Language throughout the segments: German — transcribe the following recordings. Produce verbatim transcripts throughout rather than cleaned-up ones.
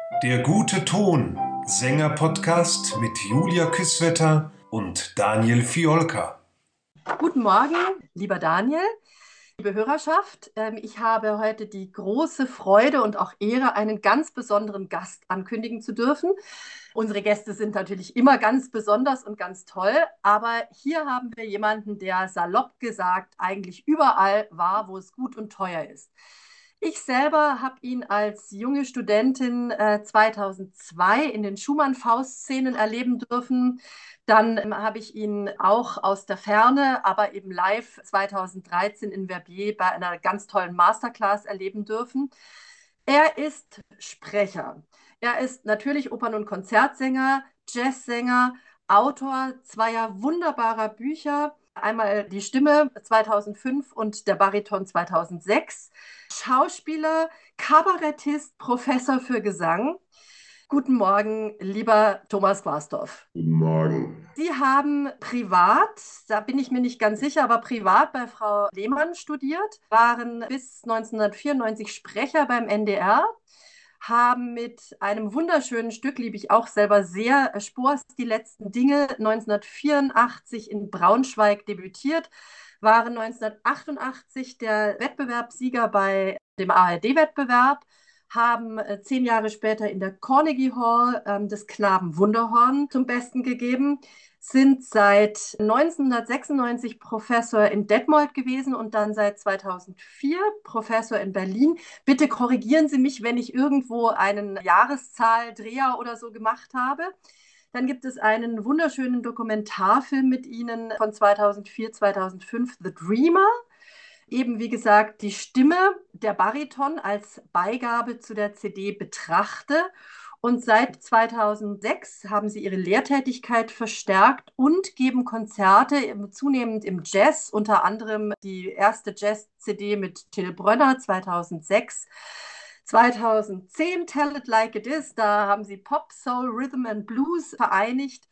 Der gute Ton, Sänger-Podcast mit Julia Küsswetter und Daniel Fiolka. Guten Morgen, lieber Daniel, liebe Hörerschaft. Ähm, Ich habe heute die große Freude und auch Ehre, einen ganz besonderen Gast ankündigen zu dürfen. Unsere Gäste sind natürlich immer ganz besonders und ganz toll, aber hier haben wir jemanden, der salopp gesagt eigentlich überall war, wo es gut und teuer ist. Ich selber habe ihn als junge Studentin äh, zweitausendzwei in den Schumann-Faust-Szenen erleben dürfen. Dann ähm, habe ich ihn auch aus der Ferne, aber eben live zweitausenddreizehn in Verbier bei einer ganz tollen Masterclass erleben dürfen. Er ist Sprecher. Er ist natürlich Opern- und Konzertsänger, Jazzsänger, Autor zweier wunderbarer Bücher. Einmal die Stimme zweitausendfünf und der Bariton zweitausendsechs. Schauspieler, Kabarettist, Professor für Gesang. Guten Morgen, lieber Thomas Quastorf. Guten Morgen. Sie haben privat, da bin ich mir nicht ganz sicher, aber privat bei Frau Lehmann studiert, waren bis neunzehnhundertvierundneunzig Sprecher beim N D R, haben mit einem wunderschönen Stück, liebe ich auch selber sehr, Spohrs Die letzten Dinge, neunzehnhundertvierundachtzig in Braunschweig debütiert, waren neunzehnhundertachtundachtzig der Wettbewerbssieger bei dem A R D-Wettbewerb, haben äh, zehn Jahre später in der Carnegie Hall ähm, das Knaben Wunderhorn zum Besten gegeben, sind seit neunzehnhundertsechsundneunzig Professor in Detmold gewesen und dann seit zweitausendvier Professor in Berlin. Bitte korrigieren Sie mich, wenn ich irgendwo einen Jahreszahldreher oder so gemacht habe. Dann gibt es einen wunderschönen Dokumentarfilm mit Ihnen von zweitausendvier, zweitausendfünf, The Dreamer. Eben wie gesagt, die Stimme der Bariton als Beigabe zu der C D betrachte. Und seit zweitausendsechs haben sie ihre Lehrtätigkeit verstärkt und geben Konzerte im- zunehmend im Jazz, unter anderem die erste Jazz-C D mit Till Brönner zweitausendsechs. zweitausendzehn Tell It Like It Is, da haben sie Pop, Soul, Rhythm and Blues vereinigt.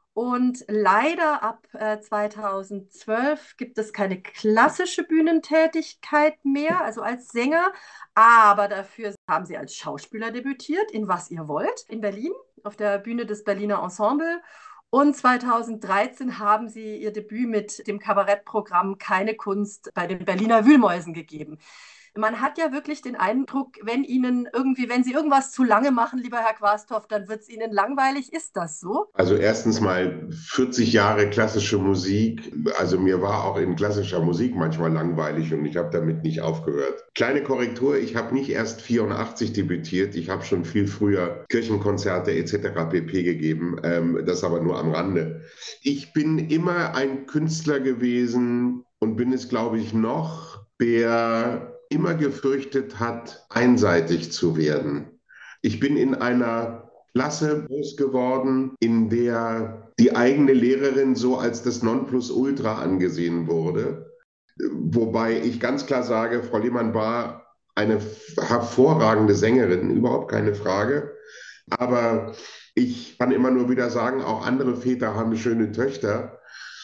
Und leider ab äh, zweitausendzwölf gibt es keine klassische Bühnentätigkeit mehr, also als Sänger, aber dafür haben sie als Schauspieler debütiert in Was ihr wollt in Berlin auf der Bühne des Berliner Ensemble. Und zweitausenddreizehn haben sie ihr Debüt mit dem Kabarettprogramm Keine Kunst bei den Berliner Wühlmäusen gegeben. Man hat ja wirklich den Eindruck, wenn Ihnen irgendwie, wenn Sie irgendwas zu lange machen, lieber Herr Quastorf, dann wird es Ihnen langweilig. Ist das so? Also erstens mal vierzig Jahre klassische Musik. Also mir war auch in klassischer Musik manchmal langweilig und ich habe damit nicht aufgehört. Kleine Korrektur, ich habe nicht erst vierundachtzig debütiert, ich habe schon viel früher Kirchenkonzerte et cetera pp. Gegeben, ähm, das aber nur am Rande. Ich bin immer ein Künstler gewesen und bin es, glaube ich, noch, der immer gefürchtet hat, einseitig zu werden. Ich bin in einer Klasse groß geworden, in der die eigene Lehrerin so als das Nonplusultra angesehen wurde. Wobei ich ganz klar sage, Frau Lehmann war eine hervorragende Sängerin, überhaupt keine Frage. Aber ich kann immer nur wieder sagen, auch andere Väter haben schöne Töchter.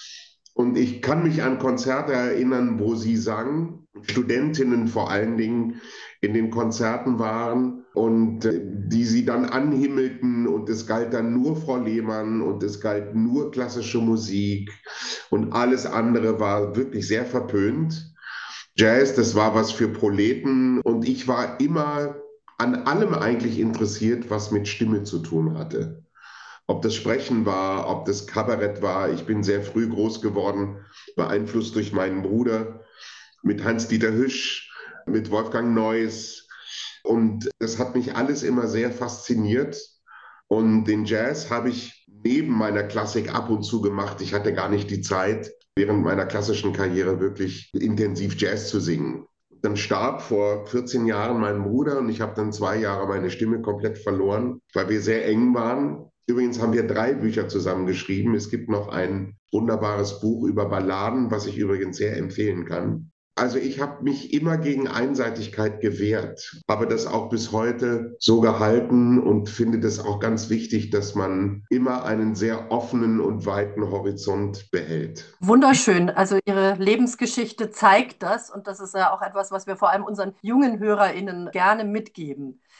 Und ich kann mich an Konzerte erinnern, wo sie sang, Studentinnen vor allen Dingen in den Konzerten waren und äh, die sie dann anhimmelten und es galt dann nur Frau Lehmann und es galt nur klassische Musik und alles andere war wirklich sehr verpönt. Jazz, das war was für Proleten und ich war immer an allem eigentlich interessiert, was mit Stimme zu tun hatte. Ob das Sprechen war, ob das Kabarett war. Ich bin sehr früh groß geworden, beeinflusst durch meinen Bruder mit Hans-Dieter Hüsch, mit Wolfgang Neuss. Und das hat mich alles immer sehr fasziniert. Und den Jazz habe ich neben meiner Klassik ab und zu gemacht. Ich hatte gar nicht die Zeit, während meiner klassischen Karriere wirklich intensiv Jazz zu singen. Dann starb vor vierzehn Jahren mein Bruder und ich habe dann zwei Jahre meine Stimme komplett verloren, weil wir sehr eng waren. Übrigens haben wir drei Bücher zusammen geschrieben. Es gibt noch ein wunderbares Buch über Balladen, was ich übrigens sehr empfehlen kann. Also ich habe mich immer gegen Einseitigkeit gewehrt, habe das auch bis heute so gehalten und finde das auch ganz wichtig, dass man immer einen sehr offenen und weiten Horizont behält. Wunderschön. Also Ihre Lebensgeschichte zeigt das und das ist ja auch etwas, was wir vor allem unseren jungen HörerInnen gerne mitgeben.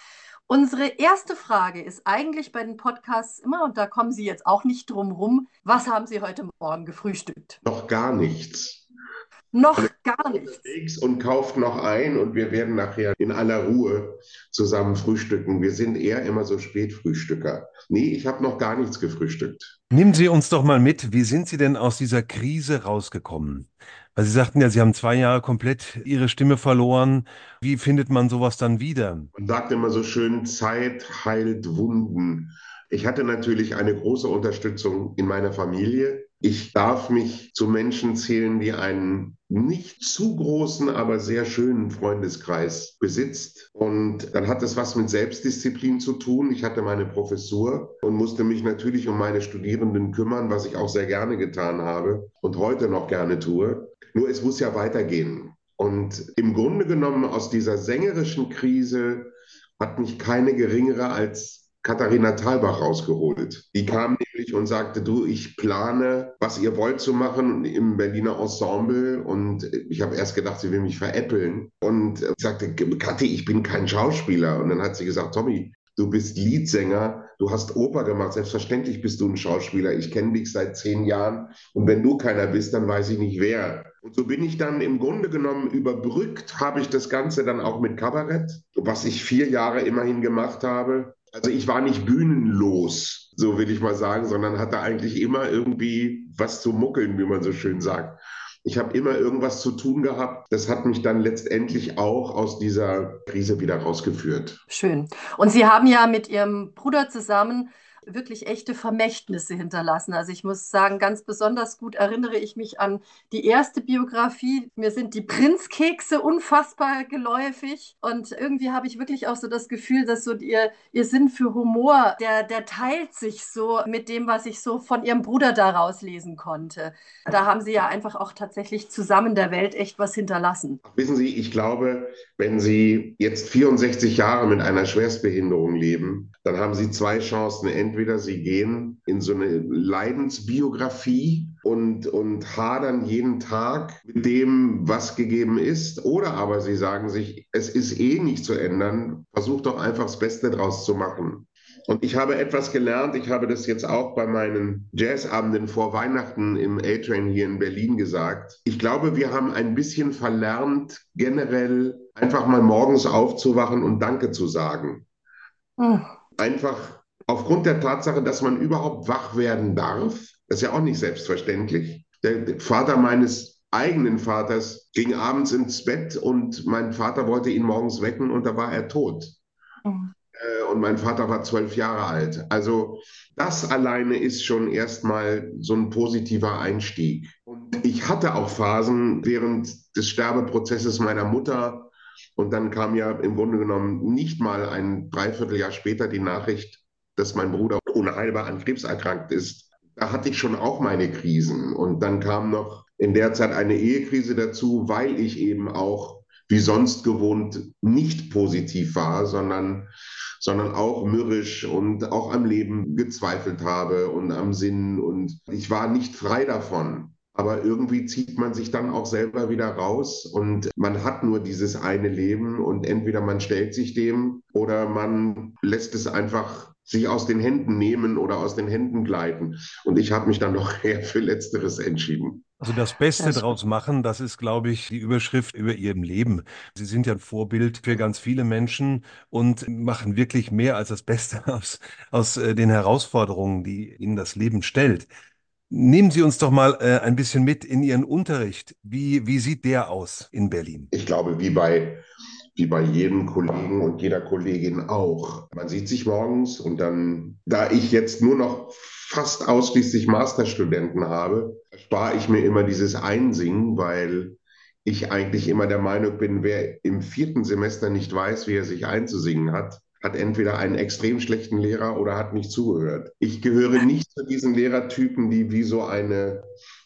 Unsere erste Frage ist eigentlich bei den Podcasts immer, und da kommen Sie jetzt auch nicht drum rum, was haben Sie heute Morgen gefrühstückt? Noch gar nichts. Noch gar nichts. Unterwegs und kauft noch ein und wir werden nachher in aller Ruhe zusammen frühstücken. Wir sind eher immer so Spätfrühstücker. Nee, ich habe noch gar nichts gefrühstückt. Nehmen Sie uns doch mal mit, wie sind Sie denn aus dieser Krise rausgekommen? Weil Sie sagten ja, Sie haben zwei Jahre komplett Ihre Stimme verloren. Wie findet man sowas dann wieder? Man sagt immer so schön, Zeit heilt Wunden. Ich hatte natürlich eine große Unterstützung in meiner Familie. Ich darf mich zu Menschen zählen, die einen nicht zu großen, aber sehr schönen Freundeskreis besitzt. Und dann hat es was mit Selbstdisziplin zu tun. Ich hatte meine Professur und musste mich natürlich um meine Studierenden kümmern, was ich auch sehr gerne getan habe und heute noch gerne tue. Nur es muss ja weitergehen. Und im Grunde genommen aus dieser sängerischen Krise hat mich keine geringere als Katharina Thalbach rausgeholt. Die kam nämlich und sagte, du, ich plane, was ihr wollt zu machen im Berliner Ensemble. Und ich habe erst gedacht, sie will mich veräppeln. Und ich sagte, Kathi, ich bin kein Schauspieler. Und dann hat sie gesagt, Tommy, du bist Liedsänger, du hast Oper gemacht, selbstverständlich bist du ein Schauspieler. Ich kenne dich seit zehn Jahren und wenn du keiner bist, dann weiß ich nicht wer. Und so bin ich dann im Grunde genommen überbrückt, habe ich das Ganze dann auch mit Kabarett, was ich vier Jahre immerhin gemacht habe. Also ich war nicht bühnenlos, so will ich mal sagen, sondern hatte eigentlich immer irgendwie was zu muckeln, wie man so schön sagt. Ich habe immer irgendwas zu tun gehabt. Das hat mich dann letztendlich auch aus dieser Krise wieder rausgeführt. Schön. Und Sie haben ja mit Ihrem Bruder zusammen wirklich echte Vermächtnisse hinterlassen. Also ich muss sagen, ganz besonders gut erinnere ich mich an die erste Biografie. Mir sind die Prinzkekse unfassbar geläufig und irgendwie habe ich wirklich auch so das Gefühl, dass so ihr, ihr Sinn für Humor, der, der teilt sich so mit dem, was ich so von Ihrem Bruder daraus lesen konnte. Da haben Sie ja einfach auch tatsächlich zusammen der Welt echt was hinterlassen. Wissen Sie, ich glaube, wenn Sie jetzt vierundsechzig Jahre mit einer Schwerstbehinderung leben, dann haben Sie zwei Chancen. Entweder Sie gehen in so eine Leidensbiografie und, und hadern jeden Tag mit dem, was gegeben ist, oder aber Sie sagen sich, es ist eh nicht zu ändern, versucht doch einfach das Beste draus zu machen. Und ich habe etwas gelernt, ich habe das jetzt auch bei meinen Jazzabenden vor Weihnachten im A-Train hier in Berlin gesagt. Ich glaube, wir haben ein bisschen verlernt, generell einfach mal morgens aufzuwachen und Danke zu sagen. Hm. Einfach aufgrund der Tatsache, dass man überhaupt wach werden darf. Das ist ja auch nicht selbstverständlich. Der Vater meines eigenen Vaters ging abends ins Bett und mein Vater wollte ihn morgens wecken und da war er tot. Hm. Und mein Vater war zwölf Jahre alt. Also das alleine ist schon erstmal so ein positiver Einstieg. Und ich hatte auch Phasen während des Sterbeprozesses meiner Mutter. Und dann kam ja im Grunde genommen nicht mal ein Dreivierteljahr später die Nachricht, dass mein Bruder unheilbar an Krebs erkrankt ist. Da hatte ich schon auch meine Krisen. Und dann kam noch in der Zeit eine Ehekrise dazu, weil ich eben auch wie sonst gewohnt nicht positiv war, sondern, sondern auch mürrisch und auch am Leben gezweifelt habe und am Sinn. Und ich war nicht frei davon. Aber irgendwie zieht man sich dann auch selber wieder raus und man hat nur dieses eine Leben und entweder man stellt sich dem oder man lässt es einfach sich aus den Händen nehmen oder aus den Händen gleiten. Und ich habe mich dann doch eher für Letzteres entschieden. Also das Beste Das, draus machen, das ist, glaube ich, die Überschrift über Ihrem Leben. Sie sind ja ein Vorbild für ganz viele Menschen und machen wirklich mehr als das Beste aus, aus äh, den Herausforderungen, die Ihnen das Leben stellt. Nehmen Sie uns doch mal äh, ein bisschen mit in Ihren Unterricht. Wie, wie sieht der aus in Berlin? Ich glaube, wie bei, wie bei jedem Kollegen und jeder Kollegin auch. Man sieht sich morgens und dann, da ich jetzt nur noch fast ausschließlich Masterstudenten habe, spare ich mir immer dieses Einsingen, weil ich eigentlich immer der Meinung bin, wer im vierten Semester nicht weiß, wie er sich einzusingen hat, hat entweder einen extrem schlechten Lehrer oder hat nicht zugehört. Ich gehöre nicht zu diesen Lehrertypen, die wie so eine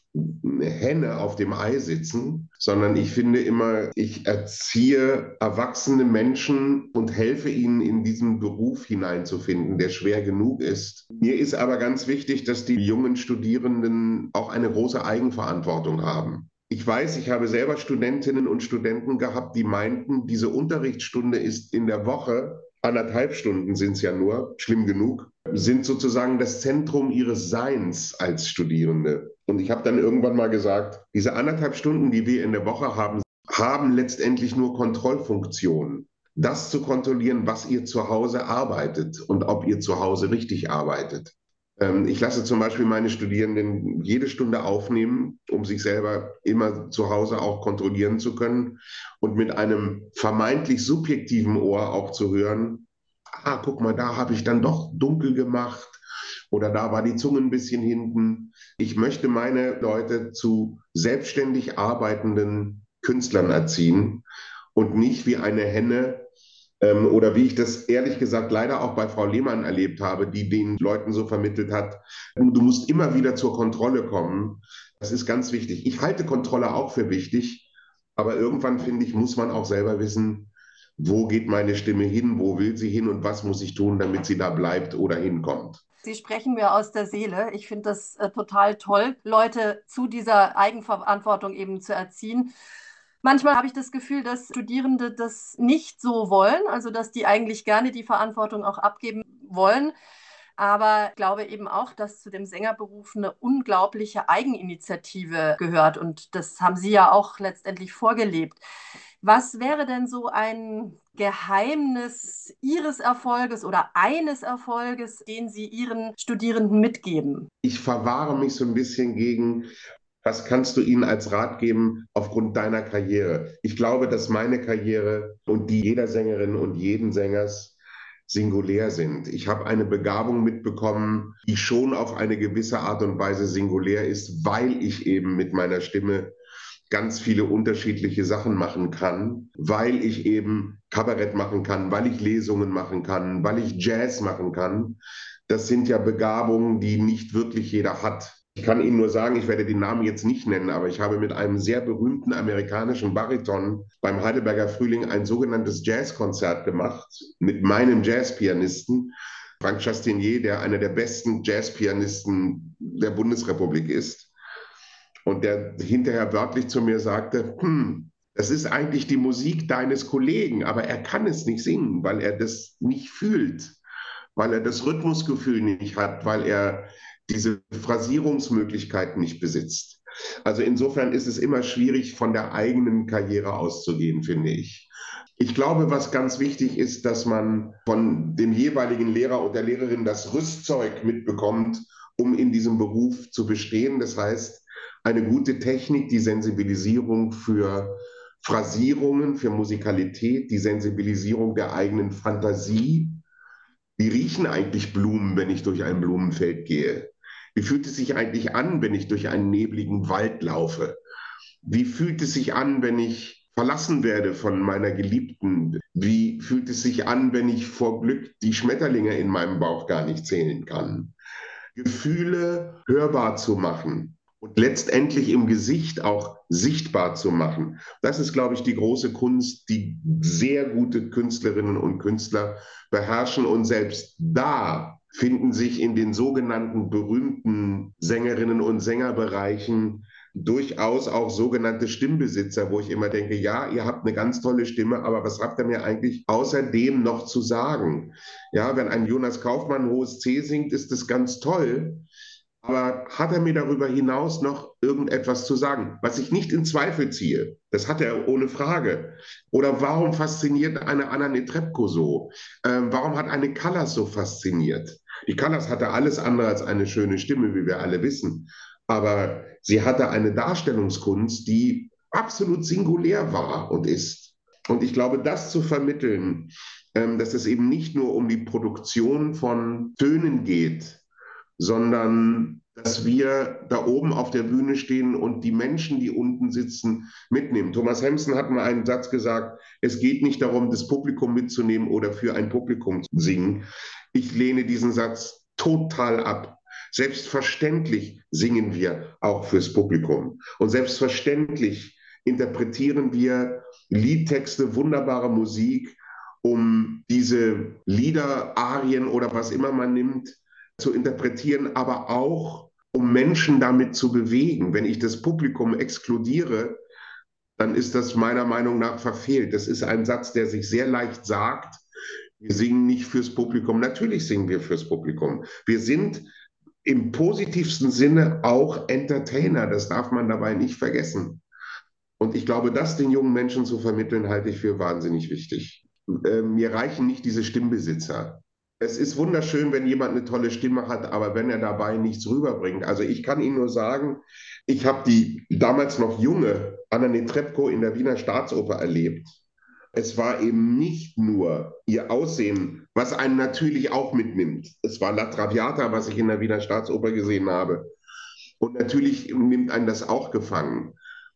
Henne auf dem Ei sitzen, sondern ich finde immer, ich erziehe erwachsene Menschen und helfe ihnen in diesen Beruf hineinzufinden, der schwer genug ist. Mir ist aber ganz wichtig, dass die jungen Studierenden auch eine große Eigenverantwortung haben. Ich weiß, ich habe selber Studentinnen und Studenten gehabt, die meinten, diese Unterrichtsstunde ist in der Woche anderthalb Stunden sind es ja nur, schlimm genug, sind sozusagen das Zentrum ihres Seins als Studierende. Und ich habe dann irgendwann mal gesagt, diese anderthalb Stunden, die wir in der Woche haben, haben letztendlich nur Kontrollfunktionen. Das zu kontrollieren, was ihr zu Hause arbeitet und ob ihr zu Hause richtig arbeitet. Ähm, ich lasse zum Beispiel meine Studierenden jede Stunde aufnehmen, um sich selber immer zu Hause auch kontrollieren zu können und mit einem vermeintlich subjektiven Ohr auch zu hören, ah, guck mal, da habe ich dann doch dunkel gemacht oder da war die Zunge ein bisschen hinten. Ich möchte meine Leute zu selbstständig arbeitenden Künstlern erziehen und nicht wie eine Henne ähm, oder wie ich das ehrlich gesagt leider auch bei Frau Lehmann erlebt habe, die den Leuten so vermittelt hat, du musst immer wieder zur Kontrolle kommen. Das ist ganz wichtig. Ich halte Kontrolle auch für wichtig, aber irgendwann finde ich, muss man auch selber wissen, wo geht meine Stimme hin, wo will sie hin und was muss ich tun, damit sie da bleibt oder hinkommt. Sie sprechen mir aus der Seele. Ich finde das äh, total toll, Leute zu dieser Eigenverantwortung eben zu erziehen. Manchmal habe ich das Gefühl, dass Studierende das nicht so wollen, also dass die eigentlich gerne die Verantwortung auch abgeben wollen. Aber ich glaube eben auch, dass zu dem Sängerberuf eine unglaubliche Eigeninitiative gehört. Und das haben Sie ja auch letztendlich vorgelebt. Was wäre denn so ein Geheimnis Ihres Erfolges oder eines Erfolges, den Sie Ihren Studierenden mitgeben? Ich verwahre mich so ein bisschen gegen, was kannst du ihnen als Rat geben aufgrund deiner Karriere? Ich glaube, dass meine Karriere und die jeder Sängerin und jeden Sängers singulär sind. Ich habe eine Begabung mitbekommen, die schon auf eine gewisse Art und Weise singulär ist, weil ich eben mit meiner Stimme ganz viele unterschiedliche Sachen machen kann, weil ich eben Kabarett machen kann, weil ich Lesungen machen kann, weil ich Jazz machen kann. Das sind ja Begabungen, die nicht wirklich jeder hat. Ich kann Ihnen nur sagen, ich werde den Namen jetzt nicht nennen, aber ich habe mit einem sehr berühmten amerikanischen Bariton beim Heidelberger Frühling ein sogenanntes Jazzkonzert gemacht mit meinem Jazzpianisten, Frank Chastinier, der einer der besten Jazzpianisten der Bundesrepublik ist. Und der hinterher wörtlich zu mir sagte, hm, das ist eigentlich die Musik deines Kollegen, aber er kann es nicht singen, weil er das nicht fühlt, weil er das Rhythmusgefühl nicht hat, weil er diese Phrasierungsmöglichkeiten nicht besitzt. Also insofern ist es immer schwierig, von der eigenen Karriere auszugehen, finde ich. Ich glaube, was ganz wichtig ist, dass man von dem jeweiligen Lehrer und der Lehrerin das Rüstzeug mitbekommt, um in diesem Beruf zu bestehen. Das heißt, eine gute Technik, die Sensibilisierung für Phrasierungen, für Musikalität, die Sensibilisierung der eigenen Fantasie. Wie riechen eigentlich Blumen, wenn ich durch ein Blumenfeld gehe? Wie fühlt es sich eigentlich an, wenn ich durch einen nebligen Wald laufe? Wie fühlt es sich an, wenn ich verlassen werde von meiner Geliebten? Wie fühlt es sich an, wenn ich vor Glück die Schmetterlinge in meinem Bauch gar nicht zählen kann? Gefühle hörbar zu machen und letztendlich im Gesicht auch sichtbar zu machen. Das ist, glaube ich, die große Kunst, die sehr gute Künstlerinnen und Künstler beherrschen. Und selbst da finden sich in den sogenannten berühmten Sängerinnen und Sängerbereichen durchaus auch sogenannte Stimmbesitzer, wo ich immer denke, ja, ihr habt eine ganz tolle Stimme, aber was habt ihr mir eigentlich außerdem noch zu sagen? Ja, wenn ein Jonas Kaufmann hohes C singt, ist das ganz toll. Aber hat er mir darüber hinaus noch irgendetwas zu sagen, was ich nicht in Zweifel ziehe? Das hat er ohne Frage. Oder warum fasziniert eine Anna Netrebko so? Ähm, warum hat eine Callas so fasziniert? Die Callas hatte alles andere als eine schöne Stimme, wie wir alle wissen. Aber sie hatte eine Darstellungskunst, die absolut singulär war und ist. Und ich glaube, das zu vermitteln, ähm, dass es eben nicht nur um die Produktion von Tönen geht, sondern dass wir da oben auf der Bühne stehen und die Menschen, die unten sitzen, mitnehmen. Thomas Hempson hat mal einen Satz gesagt, es geht nicht darum, das Publikum mitzunehmen oder für ein Publikum zu singen. Ich lehne diesen Satz total ab. Selbstverständlich singen wir auch fürs Publikum. Und selbstverständlich interpretieren wir Liedtexte, wunderbare Musik, um diese Lieder, Arien oder was immer man nimmt, zu interpretieren, aber auch, um Menschen damit zu bewegen. Wenn ich das Publikum exkludiere, dann ist das meiner Meinung nach verfehlt. Das ist ein Satz, der sich sehr leicht sagt, Wir singen nicht fürs Publikum. Natürlich singen wir fürs Publikum. Wir sind im positivsten Sinne auch Entertainer. Das darf man dabei nicht vergessen. Und ich glaube, das den jungen Menschen zu vermitteln, halte ich für wahnsinnig wichtig. Äh, mir reichen nicht diese Stimmbesitzer. Es ist wunderschön, wenn jemand eine tolle Stimme hat, aber wenn er dabei nichts rüberbringt. Also ich kann Ihnen nur sagen, ich habe die damals noch junge Anna Netrebko in der Wiener Staatsoper erlebt. Es war eben nicht nur ihr Aussehen, was einen natürlich auch mitnimmt. Es war La Traviata, was ich in der Wiener Staatsoper gesehen habe. Und natürlich nimmt einen das auch gefangen.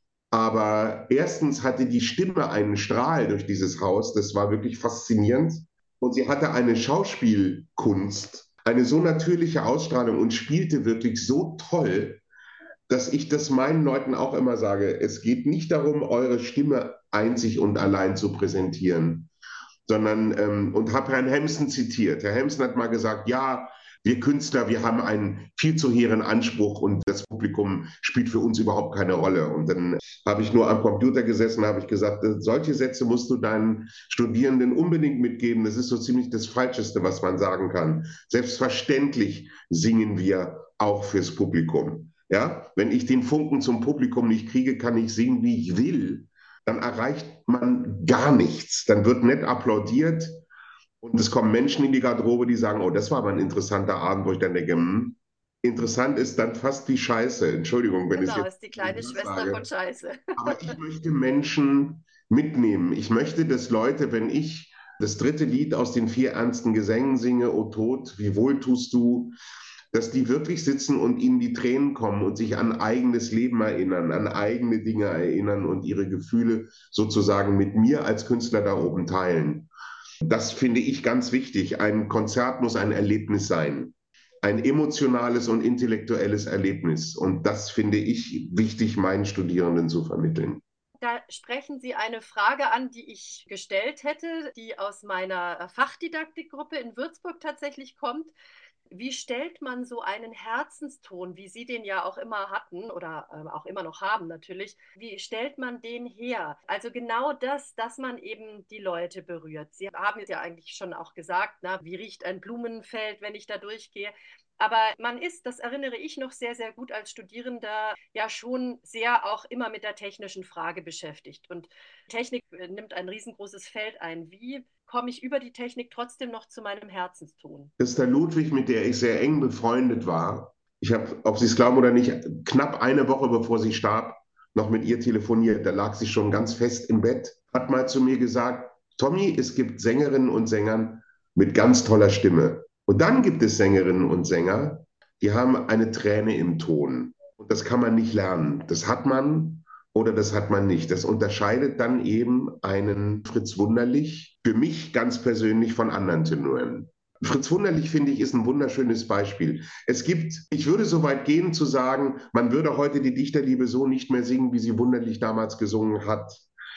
Aber erstens hatte die Stimme einen Strahl durch dieses Haus, das war wirklich faszinierend. Und sie hatte eine Schauspielkunst, eine so natürliche Ausstrahlung und spielte wirklich so toll, dass ich das meinen Leuten auch immer sage, es geht nicht darum, eure Stimme einzig und allein zu präsentieren, sondern, ähm, und habe Herrn Hemsen zitiert. Herr Hemsen hat mal gesagt, ja, wir Künstler, wir haben einen viel zu hehren Anspruch und das Publikum spielt für uns überhaupt keine Rolle. Und dann habe ich nur am Computer gesessen, habe ich gesagt, solche Sätze musst du deinen Studierenden unbedingt mitgeben. Das ist so ziemlich das Falscheste, was man sagen kann. Selbstverständlich singen wir auch fürs Publikum. Ja, wenn ich den Funken zum Publikum nicht kriege, kann ich singen, wie ich will. Dann erreicht man gar nichts. Dann wird nett applaudiert und es kommen Menschen in die Garderobe, die sagen, oh, das war aber ein interessanter Abend, wo ich dann denke, hm, interessant ist dann fast wie Scheiße. Entschuldigung, wenn ich es Genau, jetzt ist die kleine Schwester sage. von Scheiße. Aber ich möchte Menschen mitnehmen. Ich möchte, dass Leute, wenn ich das dritte Lied aus den vier ernsten Gesängen singe, O Tod, wie wohl tust du, dass die wirklich sitzen und ihnen die Tränen kommen und sich an eigenes Leben erinnern, an eigene Dinge erinnern und ihre Gefühle sozusagen mit mir als Künstler da oben teilen. Das finde ich ganz wichtig. Ein Konzert muss ein Erlebnis sein. Ein emotionales und intellektuelles Erlebnis. Und das finde ich wichtig, meinen Studierenden zu vermitteln. Da sprechen Sie eine Frage an, die ich gestellt hätte, die aus meiner Fachdidaktikgruppe in Würzburg tatsächlich kommt. Wie stellt man so einen Herzenston, wie Sie den ja auch immer hatten oder äh, auch immer noch haben natürlich, wie stellt man den her? Also genau das, dass man eben die Leute berührt. Sie haben es ja eigentlich schon auch gesagt, na, wie riecht ein Blumenfeld, wenn ich da durchgehe? Aber man ist, das erinnere ich noch sehr, sehr gut als Studierender, ja schon sehr auch immer mit der technischen Frage beschäftigt. Und Technik äh, nimmt ein riesengroßes Feld ein. Wie komme ich über die Technik trotzdem noch zu meinem Herzenston? Christa Ludwig, mit der ich sehr eng befreundet war, ich habe, ob Sie es glauben oder nicht, knapp eine Woche bevor sie starb, noch mit ihr telefoniert. Da lag sie schon ganz fest im Bett, hat mal zu mir gesagt, Tommy, es gibt Sängerinnen und Sänger mit ganz toller Stimme. Und dann gibt es Sängerinnen und Sänger, die haben eine Träne im Ton. Und das kann man nicht lernen. Das hat man oder das hat man nicht. Das unterscheidet dann eben einen Fritz Wunderlich für mich ganz persönlich von anderen Tenoren. Fritz Wunderlich, finde ich, ist ein wunderschönes Beispiel. Es gibt, ich würde so weit gehen zu sagen, man würde heute die Dichterliebe so nicht mehr singen, wie sie Wunderlich damals gesungen hat,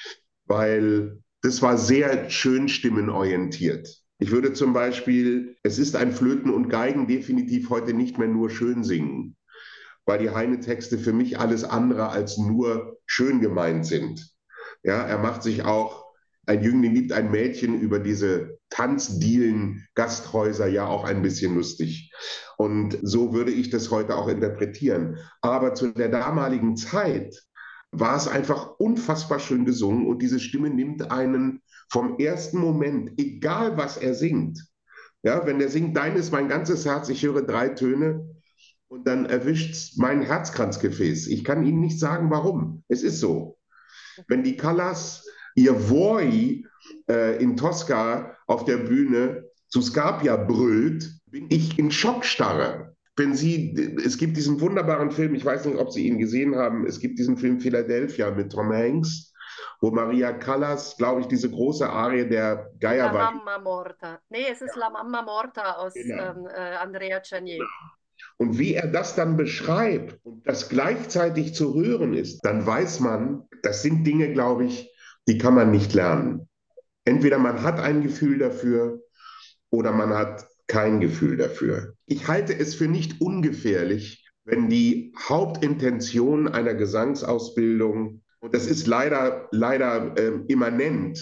weil das war sehr schön stimmenorientiert. Ich würde zum Beispiel, es ist ein Flöten und Geigen definitiv heute nicht mehr nur schön singen, weil die Heine-Texte für mich alles andere als nur schön gemeint sind. Ja, er macht sich auch, ein Jüngling liebt ein Mädchen, über diese Tanzdielen, Gasthäuser ja auch ein bisschen lustig. Und so würde ich das heute auch interpretieren. Aber zu der damaligen Zeit war es einfach unfassbar schön gesungen und diese Stimme nimmt einen vom ersten Moment, egal was er singt. Ja, wenn er singt, dein ist mein ganzes Herz, ich höre drei Töne, und dann erwischt mein Herzkranzgefäß. Ich kann Ihnen nicht sagen, warum. Es ist so. Wenn die Callas ihr Voi äh, in Tosca auf der Bühne zu Scarpia brüllt, bin ich in Schockstarre. Wenn Sie, es gibt diesen wunderbaren Film, ich weiß nicht, ob Sie ihn gesehen haben, es gibt diesen Film Philadelphia mit Tom Hanks, wo Maria Callas, glaube ich, diese große Arie der La Geierweih. Mamma Morta. Nee, es ist La Mamma Morta aus Genau. ähm, äh, Andrea Chenier. Und wie er das dann beschreibt und das gleichzeitig zu hören ist, dann weiß man, das sind Dinge, glaube ich, die kann man nicht lernen. Entweder man hat ein Gefühl dafür oder man hat kein Gefühl dafür. Ich halte es für nicht ungefährlich, wenn die Hauptintention einer Gesangsausbildung, und das ist leider, leider äh, immanent,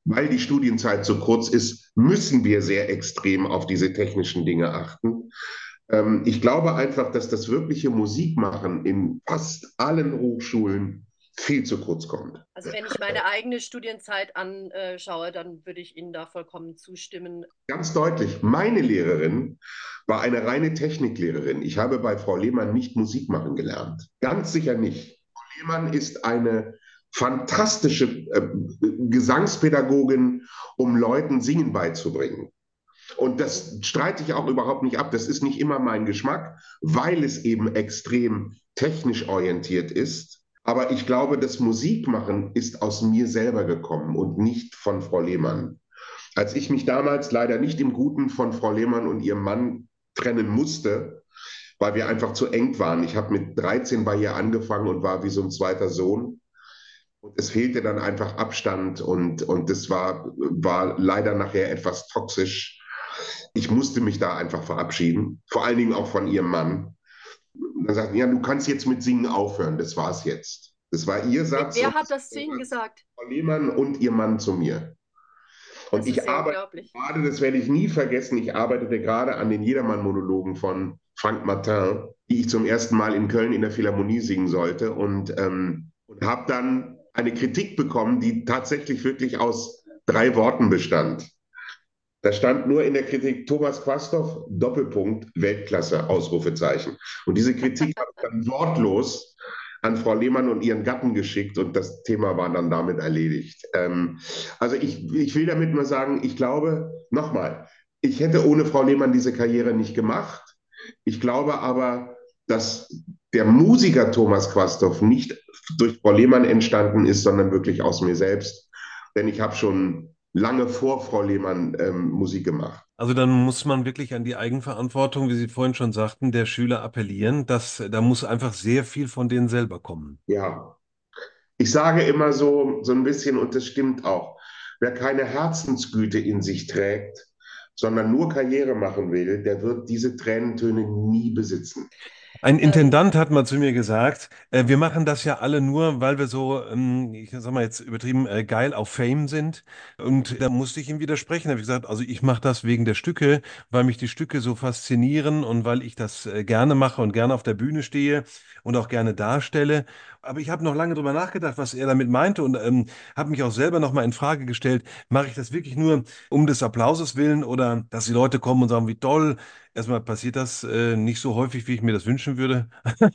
weil die Studienzeit so kurz ist, müssen wir sehr extrem auf diese technischen Dinge achten. Ähm, ich glaube einfach, dass das wirkliche Musikmachen in fast allen Hochschulen viel zu kurz kommt. Also wenn ich meine eigene Studienzeit anschaue, dann würde ich Ihnen da vollkommen zustimmen. Ganz deutlich, meine Lehrerin war eine reine Techniklehrerin. Ich habe bei Frau Lehmann nicht Musik machen gelernt. Ganz sicher nicht. Frau Lehmann ist eine fantastische äh, Gesangspädagogin, um Leuten Singen beizubringen. Und das streite ich auch überhaupt nicht ab. Das ist nicht immer mein Geschmack, weil es eben extrem technisch orientiert ist. Aber ich glaube, das Musikmachen ist aus mir selber gekommen und nicht von Frau Lehmann. Als ich mich damals leider nicht im Guten von Frau Lehmann und ihrem Mann trennen musste, weil wir einfach zu eng waren. Ich habe mit dreizehn bei ihr angefangen und war wie so ein zweiter Sohn. Und es fehlte dann einfach Abstand und, und das war, war leider nachher etwas toxisch. Ich musste mich da einfach verabschieden, vor allen Dingen auch von ihrem Mann. Und dann sagten, ja, du kannst jetzt mit Singen aufhören, das war's jetzt. Das war ihr Satz. Wer hat das zu Ihnen gesagt? Frau Lehmann und ihr Mann zu mir. Und Das ich ist ja arbeite unglaublich. gerade, das werde ich nie vergessen, ich arbeitete gerade an den Jedermann-Monologen von Frank Martin, die ich zum ersten Mal in Köln in der Philharmonie singen sollte und, ähm, und habe dann eine Kritik bekommen, die tatsächlich wirklich aus drei Worten bestand. Da stand nur in der Kritik Thomas Quasthoff, Doppelpunkt, Weltklasse, Ausrufezeichen. Und diese Kritik habe ich dann wortlos an Frau Lehmann und ihren Gatten geschickt und das Thema war dann damit erledigt. Ähm, also ich, ich will damit nur sagen, ich glaube, nochmal, ich hätte ohne Frau Lehmann diese Karriere nicht gemacht. Ich glaube aber, dass der Musiker Thomas Quasthoff nicht durch Frau Lehmann entstanden ist, sondern wirklich aus mir selbst. Denn ich habe schon lange vor Frau Lehmann ähm, Musik gemacht. Also dann muss man wirklich an die Eigenverantwortung, wie Sie vorhin schon sagten, der Schüler appellieren. Dass, da muss einfach sehr viel von denen selber kommen. Ja, ich sage immer so, so ein bisschen, und das stimmt auch, wer keine Herzensgüte in sich trägt, sondern nur Karriere machen will, der wird diese Tränentöne nie besitzen. Ein Ähm, Intendant hat mal zu mir gesagt, äh, wir machen das ja alle nur, weil wir so, ähm, ich sag mal jetzt übertrieben, äh, geil auf Fame sind. Und da musste ich ihm widersprechen. Da habe ich gesagt, also ich mache das wegen der Stücke, weil mich die Stücke so faszinieren und weil ich das äh, gerne mache und gerne auf der Bühne stehe und auch gerne darstelle. Aber ich habe noch lange drüber nachgedacht, was er damit meinte und ähm, habe mich auch selber noch mal in Frage gestellt, mache ich das wirklich nur um des Applauses willen oder dass die Leute kommen und sagen, wie toll. Erstmal passiert das äh, nicht so häufig, wie ich mir das wünschen würde.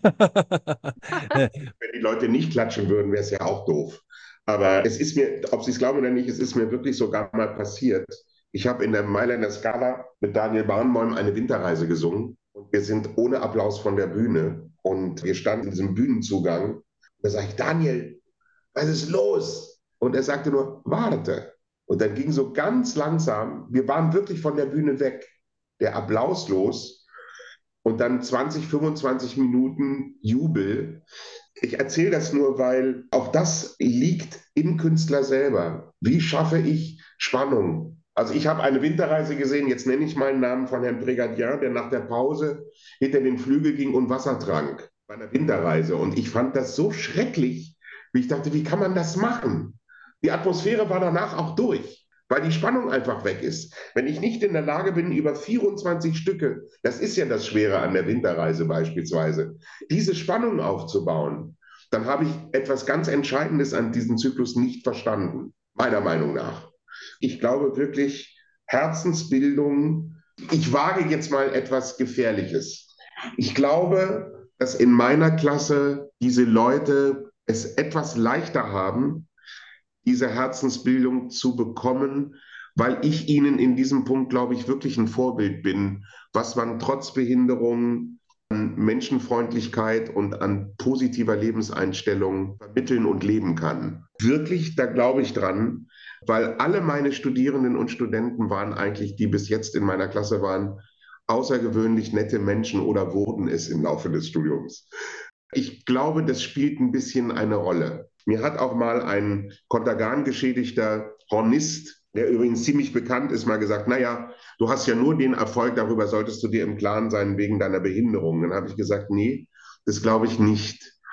Wenn die Leute nicht klatschen würden, wäre es ja auch doof. Aber es ist mir, ob Sie es glauben oder nicht, es ist mir wirklich sogar mal passiert. Ich habe in der Mailänder Scala mit Daniel Barenboim eine Winterreise gesungen und wir sind ohne Applaus von der Bühne und wir standen in diesem Bühnenzugang. Und da sage ich, Daniel, was ist los? Und er sagte nur, warte. Und dann ging so ganz langsam, wir waren wirklich von der Bühne weg, der Applaus los und dann zwanzig, fünfundzwanzig Minuten Jubel. Ich erzähle das nur, weil auch das liegt im Künstler selber. Wie schaffe ich Spannung? Also ich habe eine Winterreise gesehen, jetzt nenne ich mal einen Namen von Herrn Brigadier, der nach der Pause hinter den Flügel ging und Wasser trank bei einer Winterreise. Und ich fand das so schrecklich, wie ich dachte, wie kann man das machen? Die Atmosphäre war danach auch durch, weil die Spannung einfach weg ist. Wenn ich nicht in der Lage bin, über vierundzwanzig Stücke, das ist ja das Schwere an der Winterreise beispielsweise, diese Spannung aufzubauen, dann habe ich etwas ganz Entscheidendes an diesem Zyklus nicht verstanden, meiner Meinung nach. Ich glaube wirklich, Herzensbildung, ich wage jetzt mal etwas Gefährliches. Ich glaube, dass in meiner Klasse diese Leute es etwas leichter haben, diese Herzensbildung zu bekommen, weil ich ihnen in diesem Punkt, glaube ich, wirklich ein Vorbild bin, was man trotz Behinderung an Menschenfreundlichkeit und an positiver Lebenseinstellung vermitteln und leben kann. Wirklich, da glaube ich dran, weil alle meine Studierenden und Studenten waren eigentlich, die bis jetzt in meiner Klasse waren, außergewöhnlich nette Menschen oder wurden es im Laufe des Studiums. Ich glaube, das spielt ein bisschen eine Rolle. Mir hat auch mal ein Kontergan-geschädigter Hornist, der übrigens ziemlich bekannt ist, mal gesagt, naja, du hast ja nur den Erfolg, darüber solltest du dir im Klaren sein wegen deiner Behinderung. Dann habe ich gesagt, nee, das glaube ich nicht.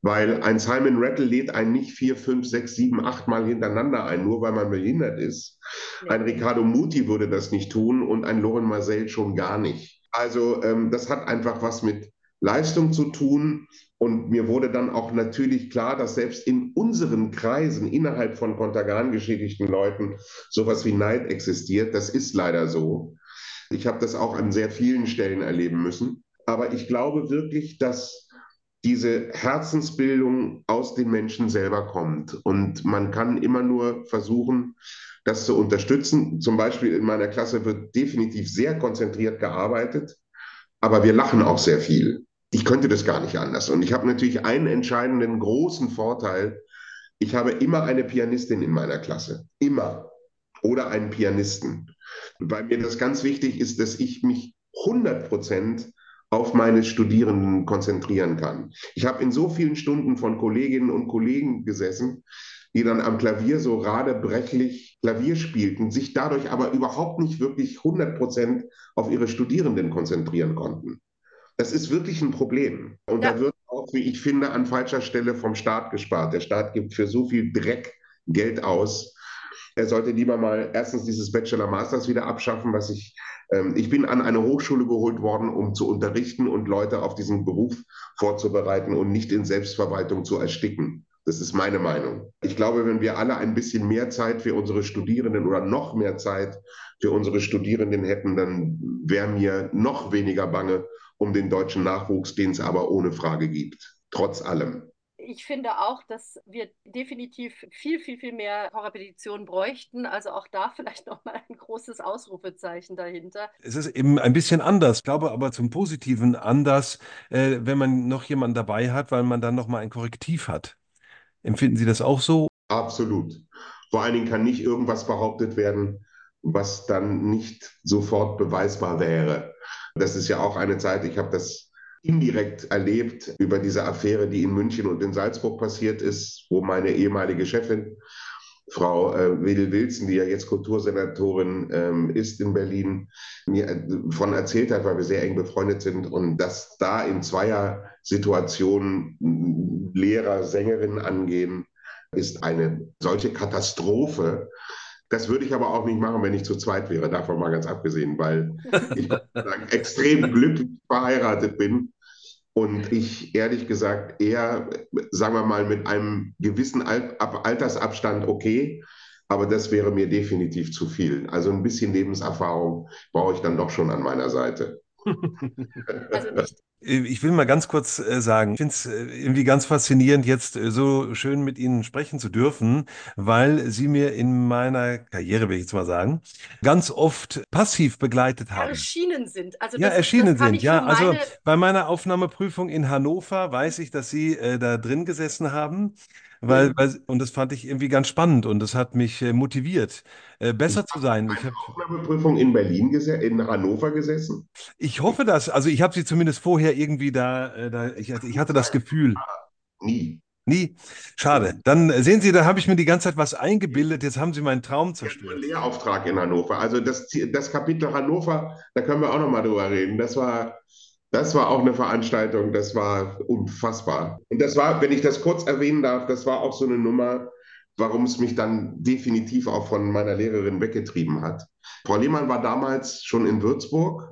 Weil ein Simon Rattle lädt einen nicht vier, fünf, sechs, sieben, acht Mal hintereinander ein, nur weil man behindert ist. Nee. Ein Riccardo Muti würde das nicht tun und ein Loren Marcel schon gar nicht. Also ähm, das hat einfach was mit Leistung zu tun. Und mir wurde dann auch natürlich klar, dass selbst in unseren Kreisen, innerhalb von Contergan geschädigten Leuten, sowas wie Neid existiert. Das ist leider so. Ich habe das auch an sehr vielen Stellen erleben müssen. Aber ich glaube wirklich, dass diese Herzensbildung aus den Menschen selber kommt. Und man kann immer nur versuchen, das zu unterstützen. Zum Beispiel in meiner Klasse wird definitiv sehr konzentriert gearbeitet, aber wir lachen auch sehr viel. Ich könnte das gar nicht anders. Und ich habe natürlich einen entscheidenden großen Vorteil. Ich habe immer eine Pianistin in meiner Klasse. Immer. Oder einen Pianisten. Weil mir das ganz wichtig ist, dass ich mich hundert Prozent auf meine Studierenden konzentrieren kann. Ich habe in so vielen Stunden von Kolleginnen und Kollegen gesessen, die dann am Klavier so radebrechlich Klavier spielten, sich dadurch aber überhaupt nicht wirklich hundert Prozent auf ihre Studierenden konzentrieren konnten. Das ist wirklich ein Problem. Und Ja. da wird auch, wie ich finde, an falscher Stelle vom Staat gespart. Der Staat gibt für so viel Dreck Geld aus. Er sollte lieber mal erstens dieses Bachelor-Masters wieder abschaffen, was ich, ähm, ich bin an eine Hochschule geholt worden, um zu unterrichten und Leute auf diesen Beruf vorzubereiten und nicht in Selbstverwaltung zu ersticken. Das ist meine Meinung. Ich glaube, wenn wir alle ein bisschen mehr Zeit für unsere Studierenden oder noch mehr Zeit für unsere Studierenden hätten, dann wäre mir noch weniger bange um den deutschen Nachwuchs, den es aber ohne Frage gibt, trotz allem. Ich finde auch, dass wir definitiv viel, viel, viel mehr Korrepetition bräuchten. Also auch da vielleicht nochmal ein großes Ausrufezeichen dahinter. Es ist eben ein bisschen anders, ich glaube aber zum Positiven anders, äh, wenn man noch jemanden dabei hat, weil man dann nochmal ein Korrektiv hat. Empfinden Sie das auch so? Absolut. Vor allen Dingen kann nicht irgendwas behauptet werden, was dann nicht sofort beweisbar wäre. Das ist ja auch eine Zeit, ich habe das indirekt erlebt über diese Affäre, die in München und in Salzburg passiert ist, wo meine ehemalige Chefin, Frau äh, Wedel-Wilson, die ja jetzt Kultursenatorin ähm, ist in Berlin, mir äh, von erzählt hat, weil wir sehr eng befreundet sind und dass da in Zweier-Situationen äh, Lehrer, Sängerinnen angehen, ist eine solche Katastrophe. Das würde ich aber auch nicht machen, wenn ich zu zweit wäre, davon mal ganz abgesehen, weil ich extrem glücklich verheiratet bin und ich ehrlich gesagt eher, sagen wir mal, mit einem gewissen Al Altersabstand okay, aber das wäre mir definitiv zu viel. Also ein bisschen Lebenserfahrung brauche ich dann doch schon an meiner Seite. Also nicht. Ich will mal ganz kurz äh, sagen, ich finde es äh, irgendwie ganz faszinierend, jetzt äh, so schön mit Ihnen sprechen zu dürfen, weil Sie mir in meiner Karriere, will ich jetzt mal sagen, ganz oft passiv begleitet haben. Erschienen sind. Also Ja, das, erschienen das kann sind, ich ja. für Also meine. bei meiner Aufnahmeprüfung in Hannover weiß ich, dass Sie äh, da drin gesessen haben, weil, Hm. weil, und das fand ich irgendwie ganz spannend und das hat mich äh, motiviert, äh, Ich besser zu habe sein. Ich eine habe Aufnahmeprüfung in Berlin, gese- in Hannover gesessen. Ich hoffe das. Also ich habe sie zumindest vorher irgendwie da, äh, da ich, hatte- ich hatte das Gefühl. Nie. Nie. Schade. Dann äh, sehen Sie, da habe ich mir die ganze Zeit was eingebildet. Jetzt haben Sie meinen Traum Ich habe nur einen zerstört. Lehrauftrag in Hannover. Also das, das Kapitel Hannover, da können wir auch noch mal drüber reden. Das war, das war auch eine Veranstaltung, das war unfassbar. Und das war, wenn ich das kurz erwähnen darf, das war auch so eine Nummer, warum es mich dann definitiv auch von meiner Lehrerin weggetrieben hat. Frau Lehmann war damals schon in Würzburg.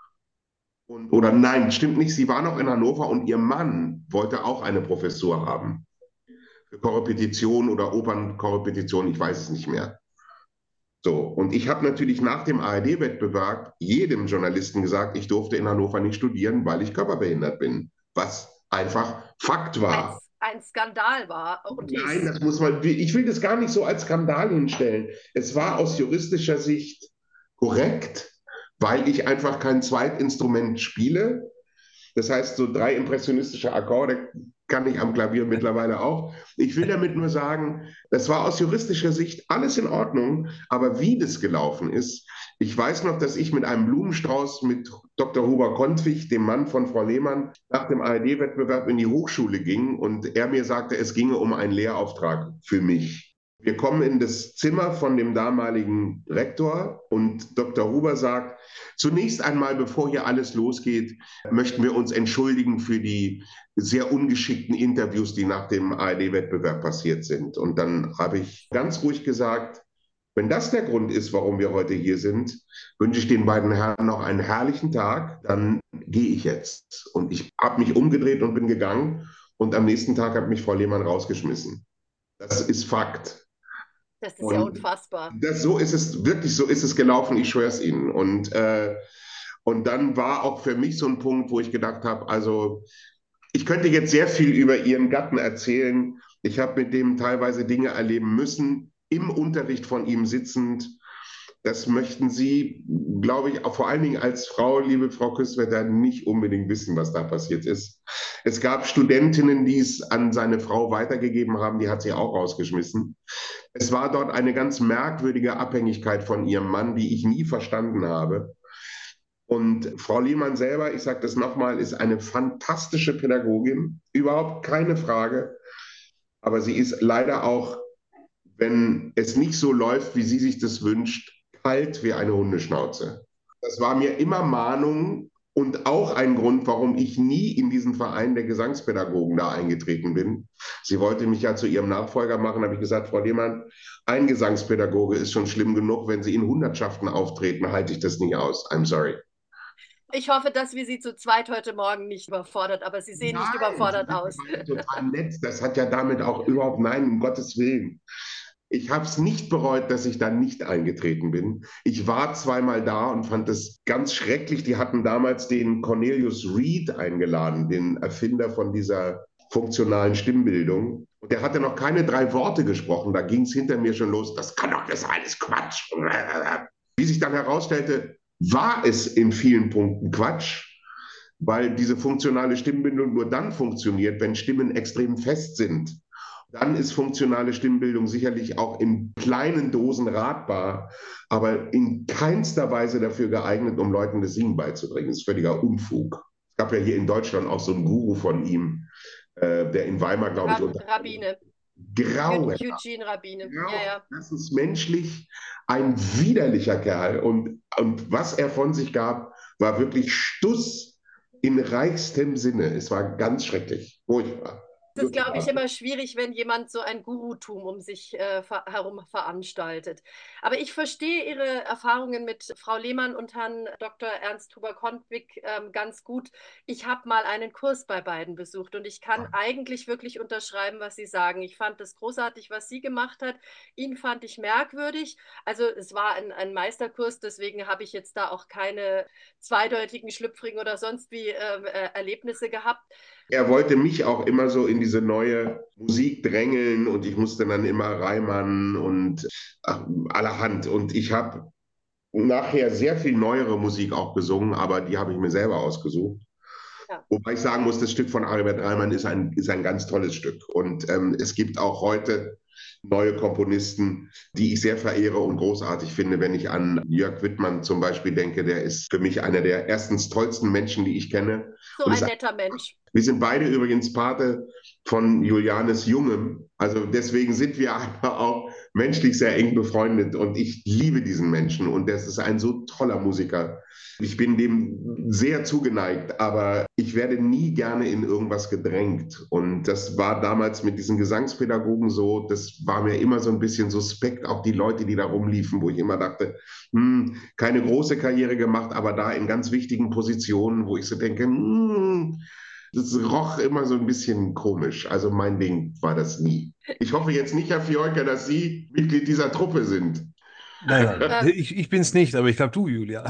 Und, oder nein, stimmt nicht, sie war noch in Hannover und ihr Mann wollte auch eine Professur haben. Für Korrepetition oder Opernkorrepetition, ich weiß es nicht mehr. So, und ich habe natürlich nach dem A R D-Wettbewerb jedem Journalisten gesagt, ich durfte in Hannover nicht studieren, weil ich körperbehindert bin. Was einfach Fakt Ein, war. ein Skandal war und Nein, ist. das muss man, ich will das gar nicht so als Skandal hinstellen. Es war aus juristischer Sicht korrekt, weil ich einfach kein Zweitinstrument spiele. Das heißt, so drei impressionistische Akkorde kann ich am Klavier mittlerweile auch. Ich will damit nur sagen, das war aus juristischer Sicht alles in Ordnung, aber wie das gelaufen ist, ich weiß noch, dass ich mit einem Blumenstrauß mit Doktor Huber Kontwig, dem Mann von Frau Lehmann, nach dem A R D-Wettbewerb in die Hochschule ging und er mir sagte, es ginge um einen Lehrauftrag für mich. Wir kommen in das Zimmer von dem damaligen Rektor und Doktor Huber sagt, zunächst einmal, bevor hier alles losgeht, möchten wir uns entschuldigen für die sehr ungeschickten Interviews, die nach dem A R D-Wettbewerb passiert sind. Und dann habe ich ganz ruhig gesagt, wenn das der Grund ist, warum wir heute hier sind, wünsche ich den beiden Herren noch einen herrlichen Tag, dann gehe ich jetzt. Und ich habe mich umgedreht und bin gegangen und am nächsten Tag hat mich Frau Lehmann rausgeschmissen. Das ist Fakt. Das ist Und ja unfassbar. Das, so ist es, wirklich so ist es gelaufen, ich schwöre es Ihnen. Und, äh, und dann war auch für mich so ein Punkt, wo ich gedacht habe, also ich könnte jetzt sehr viel über Ihren Gatten erzählen. Ich habe mit dem teilweise Dinge erleben müssen, im Unterricht von ihm sitzend. Das möchten Sie, glaube ich, auch vor allen Dingen als Frau, liebe Frau Küsswetter, nicht unbedingt wissen, was da passiert ist. Es gab Studentinnen, die es an seine Frau weitergegeben haben, die hat sie auch rausgeschmissen. Es war dort eine ganz merkwürdige Abhängigkeit von ihrem Mann, die ich nie verstanden habe. Und Frau Lehmann selber, ich sage das nochmal, ist eine fantastische Pädagogin, überhaupt keine Frage. Aber sie ist leider auch, wenn es nicht so läuft, wie sie sich das wünscht, kalt wie eine Hundeschnauze. Das war mir immer Mahnung und auch ein Grund, warum ich nie in diesen Verein der Gesangspädagogen da eingetreten bin. Sie wollte mich ja zu ihrem Nachfolger machen, habe ich gesagt, Frau Lehmann, ein Gesangspädagoge ist schon schlimm genug, wenn Sie in Hundertschaften auftreten, halte ich das nicht aus. I'm sorry. Ich hoffe, dass wir Sie zu zweit heute Morgen nicht überfordert, aber Sie sehen Nein, nicht überfordert Sie aus. sind total nett. Das hat ja damit auch überhaupt, nein, um Gottes Willen. Ich habe es nicht bereut, dass ich da nicht eingetreten bin. Ich war zweimal da und fand es ganz schrecklich. Die hatten damals den Cornelius Reed eingeladen, den Erfinder von dieser funktionalen Stimmbildung. Und der hatte noch keine drei Worte gesprochen. Da ging es hinter mir schon los. Das kann doch, das ist alles Quatsch. Wie sich dann herausstellte, war es in vielen Punkten Quatsch, weil diese funktionale Stimmbildung nur dann funktioniert, wenn Stimmen extrem fest sind. Dann ist funktionale Stimmbildung sicherlich auch in kleinen Dosen ratbar, aber in keinster Weise dafür geeignet, um Leuten das Singen beizubringen. Das ist völliger Unfug. Es gab ja hier in Deutschland auch so einen Guru von ihm, äh, der in Weimar, glaube ich, unter Rabbine. Grau. Eugene Rabbine. Grau. Ja, ja. Das ist menschlich ein widerlicher Kerl. Und, und was er von sich gab, war wirklich Stuss in reichstem Sinne. Es war ganz schrecklich, furchtbar. Das ist, glaube ich, immer schwierig, wenn jemand so ein Gurutum um sich äh, ver herum veranstaltet. Aber ich verstehe Ihre Erfahrungen mit Frau Lehmann und Herrn Doktor Ernst Huber-Kontwig ähm, ganz gut. Ich habe mal einen Kurs bei beiden besucht und ich kann eigentlich wirklich unterschreiben, was Sie sagen. Ich fand das großartig, was sie gemacht hat. Ihn fand ich merkwürdig. Also es war ein, ein Meisterkurs, deswegen habe ich jetzt da auch keine zweideutigen, schlüpfrigen oder sonst wie äh, Erlebnisse gehabt. Er wollte mich auch immer so in diese neue Musik drängeln und ich musste dann immer Reimann und ach, allerhand. Und ich habe nachher sehr viel neuere Musik auch gesungen, aber die habe ich mir selber ausgesucht. Ja. Wobei ich sagen muss, das Stück von Aribert Reimann ist ein, ist ein ganz tolles Stück. Und ähm, es gibt auch heute neue Komponisten, die ich sehr verehre und großartig finde, wenn ich an Jörg Wittmann zum Beispiel denke. Der ist für mich einer der erstens tollsten Menschen, die ich kenne. So ein netter Mensch. Wir sind beide übrigens Pate von Julianes Jungem. Also deswegen sind wir einfach auch menschlich sehr eng befreundet. Und ich liebe diesen Menschen. Und das ist ein so toller Musiker. Ich bin dem sehr zugeneigt, aber ich werde nie gerne in irgendwas gedrängt. Und das war damals mit diesen Gesangspädagogen so. Das war mir immer so ein bisschen suspekt, auch die Leute, die da rumliefen, wo ich immer dachte, hm, keine große Karriere gemacht, aber da in ganz wichtigen Positionen, wo ich so denke, hm, das roch immer so ein bisschen komisch. Also mein Ding war das nie. Ich hoffe jetzt nicht, Herr Fiolka, dass Sie Mitglied dieser Truppe sind. Nein, nein, ich, ich bin es nicht, aber ich glaube du, Julia.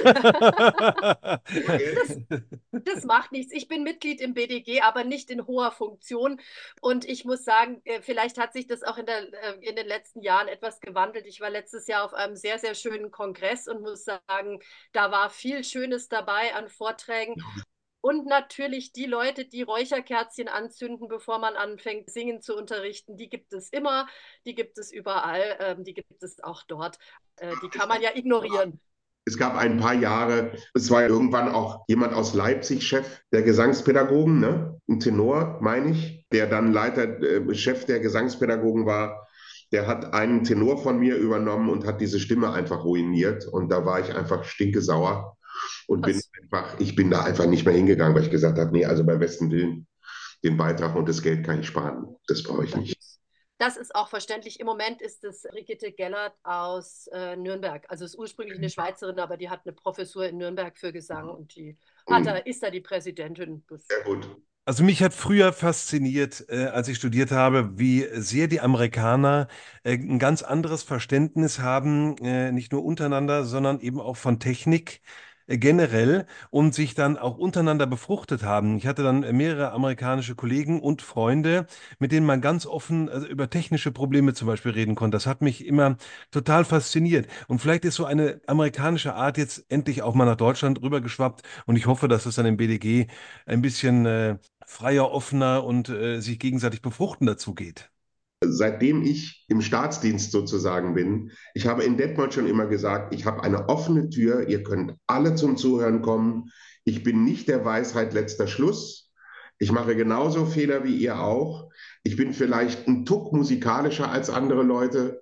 Das, das macht nichts. Ich bin Mitglied im B D G, aber nicht in hoher Funktion. Und ich muss sagen, vielleicht hat sich das auch in, der, in den letzten Jahren etwas gewandelt. Ich war letztes Jahr auf einem sehr, sehr schönen Kongress und muss sagen, da war viel Schönes dabei an Vorträgen. Und natürlich die Leute, die Räucherkerzchen anzünden, bevor man anfängt, Singen zu unterrichten, die gibt es immer, die gibt es überall, ähm, die gibt es auch dort. Äh, die kann man ja ignorieren. Es gab ein paar Jahre, es war irgendwann auch jemand aus Leipzig, Chef der Gesangspädagogen, ne? Ein Tenor, meine ich, der dann Leiter, äh, Chef der Gesangspädagogen war. Der hat einen Tenor von mir übernommen und hat diese Stimme einfach ruiniert. Und da war ich einfach stinkesauer und bin Was? einfach, ich bin da einfach nicht mehr hingegangen, weil ich gesagt habe, nee, also beim besten Willen, den Beitrag und das Geld kann ich sparen. Das brauche ich nicht. Das ist auch verständlich. Im Moment ist es Brigitte Gellert aus äh, Nürnberg. Also ist ursprünglich eine Schweizerin, aber die hat eine Professur in Nürnberg für Gesang und die hat da, Hm, ist da die Präsidentin. Das, sehr gut. Also mich hat früher fasziniert, äh, als ich studiert habe, wie sehr die Amerikaner äh, ein ganz anderes Verständnis haben, äh, nicht nur untereinander, sondern eben auch von Technik äh, generell und sich dann auch untereinander befruchtet haben. Ich hatte dann mehrere amerikanische Kollegen und Freunde, mit denen man ganz offen also über technische Probleme zum Beispiel reden konnte. Das hat mich immer total fasziniert. Und vielleicht ist so eine amerikanische Art jetzt endlich auch mal nach Deutschland rübergeschwappt und ich hoffe, dass es dann im B D G ein bisschen äh, freier, offener und äh, sich gegenseitig befruchten dazu geht. Seitdem ich im Staatsdienst sozusagen bin, ich habe in Detmold schon immer gesagt, ich habe eine offene Tür, ihr könnt alle zum Zuhören kommen. Ich bin nicht der Weisheit letzter Schluss. Ich mache genauso Fehler wie ihr auch. Ich bin vielleicht ein Tuck musikalischer als andere Leute,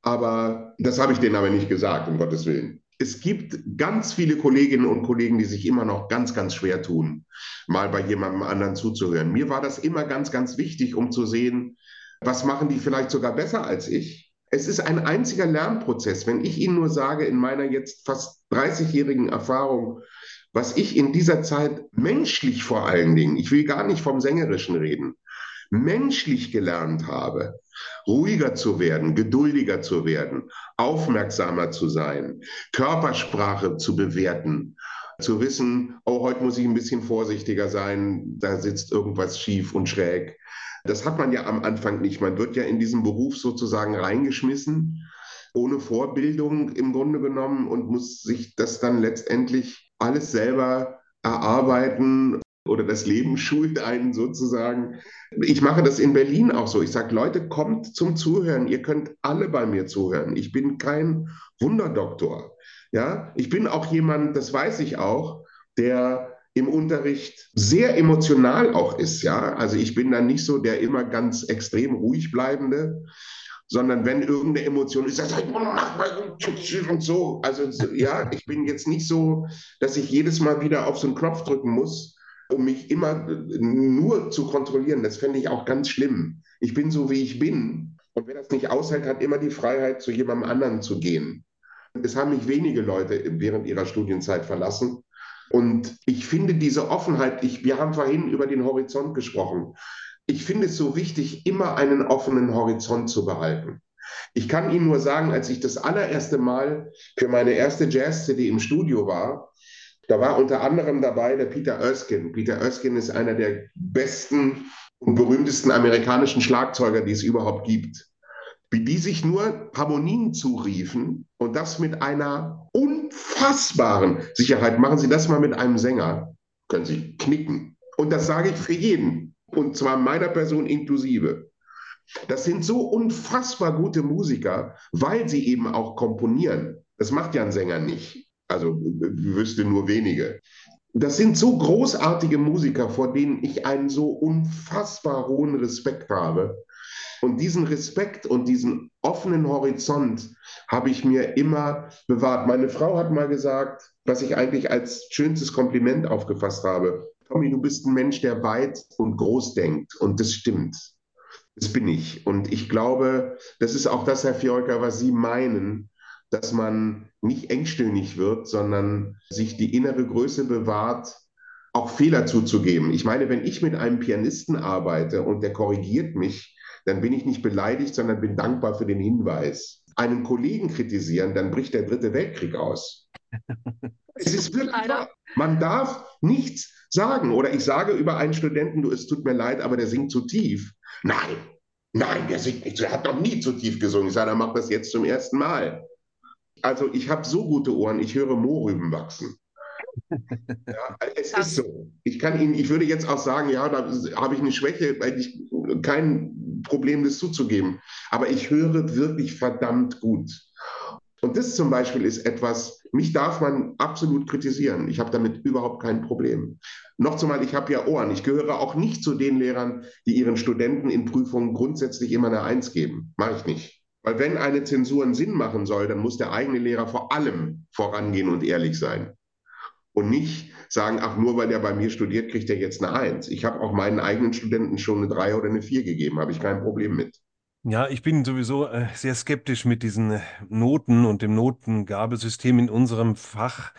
aber das habe ich denen aber nicht gesagt, um Gottes Willen. Es gibt ganz viele Kolleginnen und Kollegen, die sich immer noch ganz, ganz schwer tun, mal bei jemandem anderen zuzuhören. Mir war das immer ganz, ganz wichtig, um zu sehen, was machen die vielleicht sogar besser als ich? Es ist ein einziger Lernprozess. Wenn ich Ihnen nur sage, in meiner jetzt fast dreißigjährigen Erfahrung, was ich in dieser Zeit menschlich vor allen Dingen, ich will gar nicht vom Sängerischen reden, menschlich gelernt habe, ruhiger zu werden, geduldiger zu werden, aufmerksamer zu sein, Körpersprache zu bewerten, zu wissen, oh, heute muss ich ein bisschen vorsichtiger sein, da sitzt irgendwas schief und schräg. Das hat man ja am Anfang nicht. Man wird ja in diesen Beruf sozusagen reingeschmissen, ohne Vorbildung im Grunde genommen und muss sich das dann letztendlich alles selber erarbeiten oder das Leben schult einen sozusagen. Ich mache das in Berlin auch so. Ich sage, Leute, kommt zum Zuhören. Ihr könnt alle bei mir zuhören. Ich bin kein Wunderdoktor. Ja, ich bin auch jemand, das weiß ich auch, der im Unterricht sehr emotional auch ist, ja. Also ich bin dann nicht so der immer ganz extrem ruhig bleibende, sondern wenn irgendeine Emotion ist, dann sag ich, und so. Also ja, ich bin jetzt nicht so, dass ich jedes Mal wieder auf so einen Knopf drücken muss, um mich immer nur zu kontrollieren. Das fände ich auch ganz schlimm. Ich bin so, wie ich bin. Und wer das nicht aushält, hat immer die Freiheit, zu jemandem anderen zu gehen. Es haben mich wenige Leute während ihrer Studienzeit verlassen. Und ich finde diese Offenheit, ich, wir haben vorhin über den Horizont gesprochen. Ich finde es so wichtig, immer einen offenen Horizont zu behalten. Ich kann Ihnen nur sagen, als ich das allererste Mal für meine erste Jazz-C D im Studio war, da war unter anderem dabei der Peter Erskine. Peter Erskine ist einer der besten und berühmtesten amerikanischen Schlagzeuger, die es überhaupt gibt. Wie die sich nur Harmonien zuriefen und das mit einer unfassbaren Sicherheit. Machen Sie das mal mit einem Sänger, können Sie knicken. Und das sage ich für jeden, und zwar meiner Person inklusive. Das sind so unfassbar gute Musiker, weil sie eben auch komponieren. Das macht ja ein Sänger nicht. Also wüsste nur wenige. Das sind so großartige Musiker, vor denen ich einen so unfassbar hohen Respekt habe. Und diesen Respekt und diesen offenen Horizont habe ich mir immer bewahrt. Meine Frau hat mal gesagt, was ich eigentlich als schönstes Kompliment aufgefasst habe. Tommy, du bist ein Mensch, der weit und groß denkt. Und das stimmt. Das bin ich. Und ich glaube, das ist auch das, Herr Fiolka, was Sie meinen, dass man nicht engstirnig wird, sondern sich die innere Größe bewahrt, auch Fehler zuzugeben. Ich meine, wenn ich mit einem Pianisten arbeite und der korrigiert mich, dann bin ich nicht beleidigt, sondern bin dankbar für den Hinweis. Einen Kollegen kritisieren, dann bricht der dritte Weltkrieg aus. Es ist wirklich wahr. Man darf nichts sagen. Oder ich sage über einen Studenten, du, es tut mir leid, aber der singt zu tief. Nein, nein, der singt nicht. Er hat noch nie zu tief gesungen. Ich sage, er macht das jetzt zum ersten Mal. Also ich habe so gute Ohren, ich höre Mohrrüben wachsen. Ja, es ist so. Ich kann Ihnen, ich würde jetzt auch sagen, ja, da habe ich eine Schwäche, weil ich kein Problem, das zuzugeben. Aber ich höre wirklich verdammt gut. Und das zum Beispiel ist etwas, mich darf man absolut kritisieren. Ich habe damit überhaupt kein Problem. Noch zumal, ich habe ja Ohren. Ich gehöre auch nicht zu den Lehrern, die ihren Studenten in Prüfungen grundsätzlich immer eine Eins geben. Mache ich nicht. Weil wenn eine Zensur einen Sinn machen soll, dann muss der eigene Lehrer vor allem vorangehen und ehrlich sein. Und nicht sagen, ach, nur weil der bei mir studiert, kriegt er jetzt eine Eins. Ich habe auch meinen eigenen Studenten schon eine Drei oder eine Vier gegeben, habe ich kein Problem mit. Ja, ich bin sowieso äh, sehr skeptisch mit diesen äh, Noten und dem Notengabesystem in unserem Fach,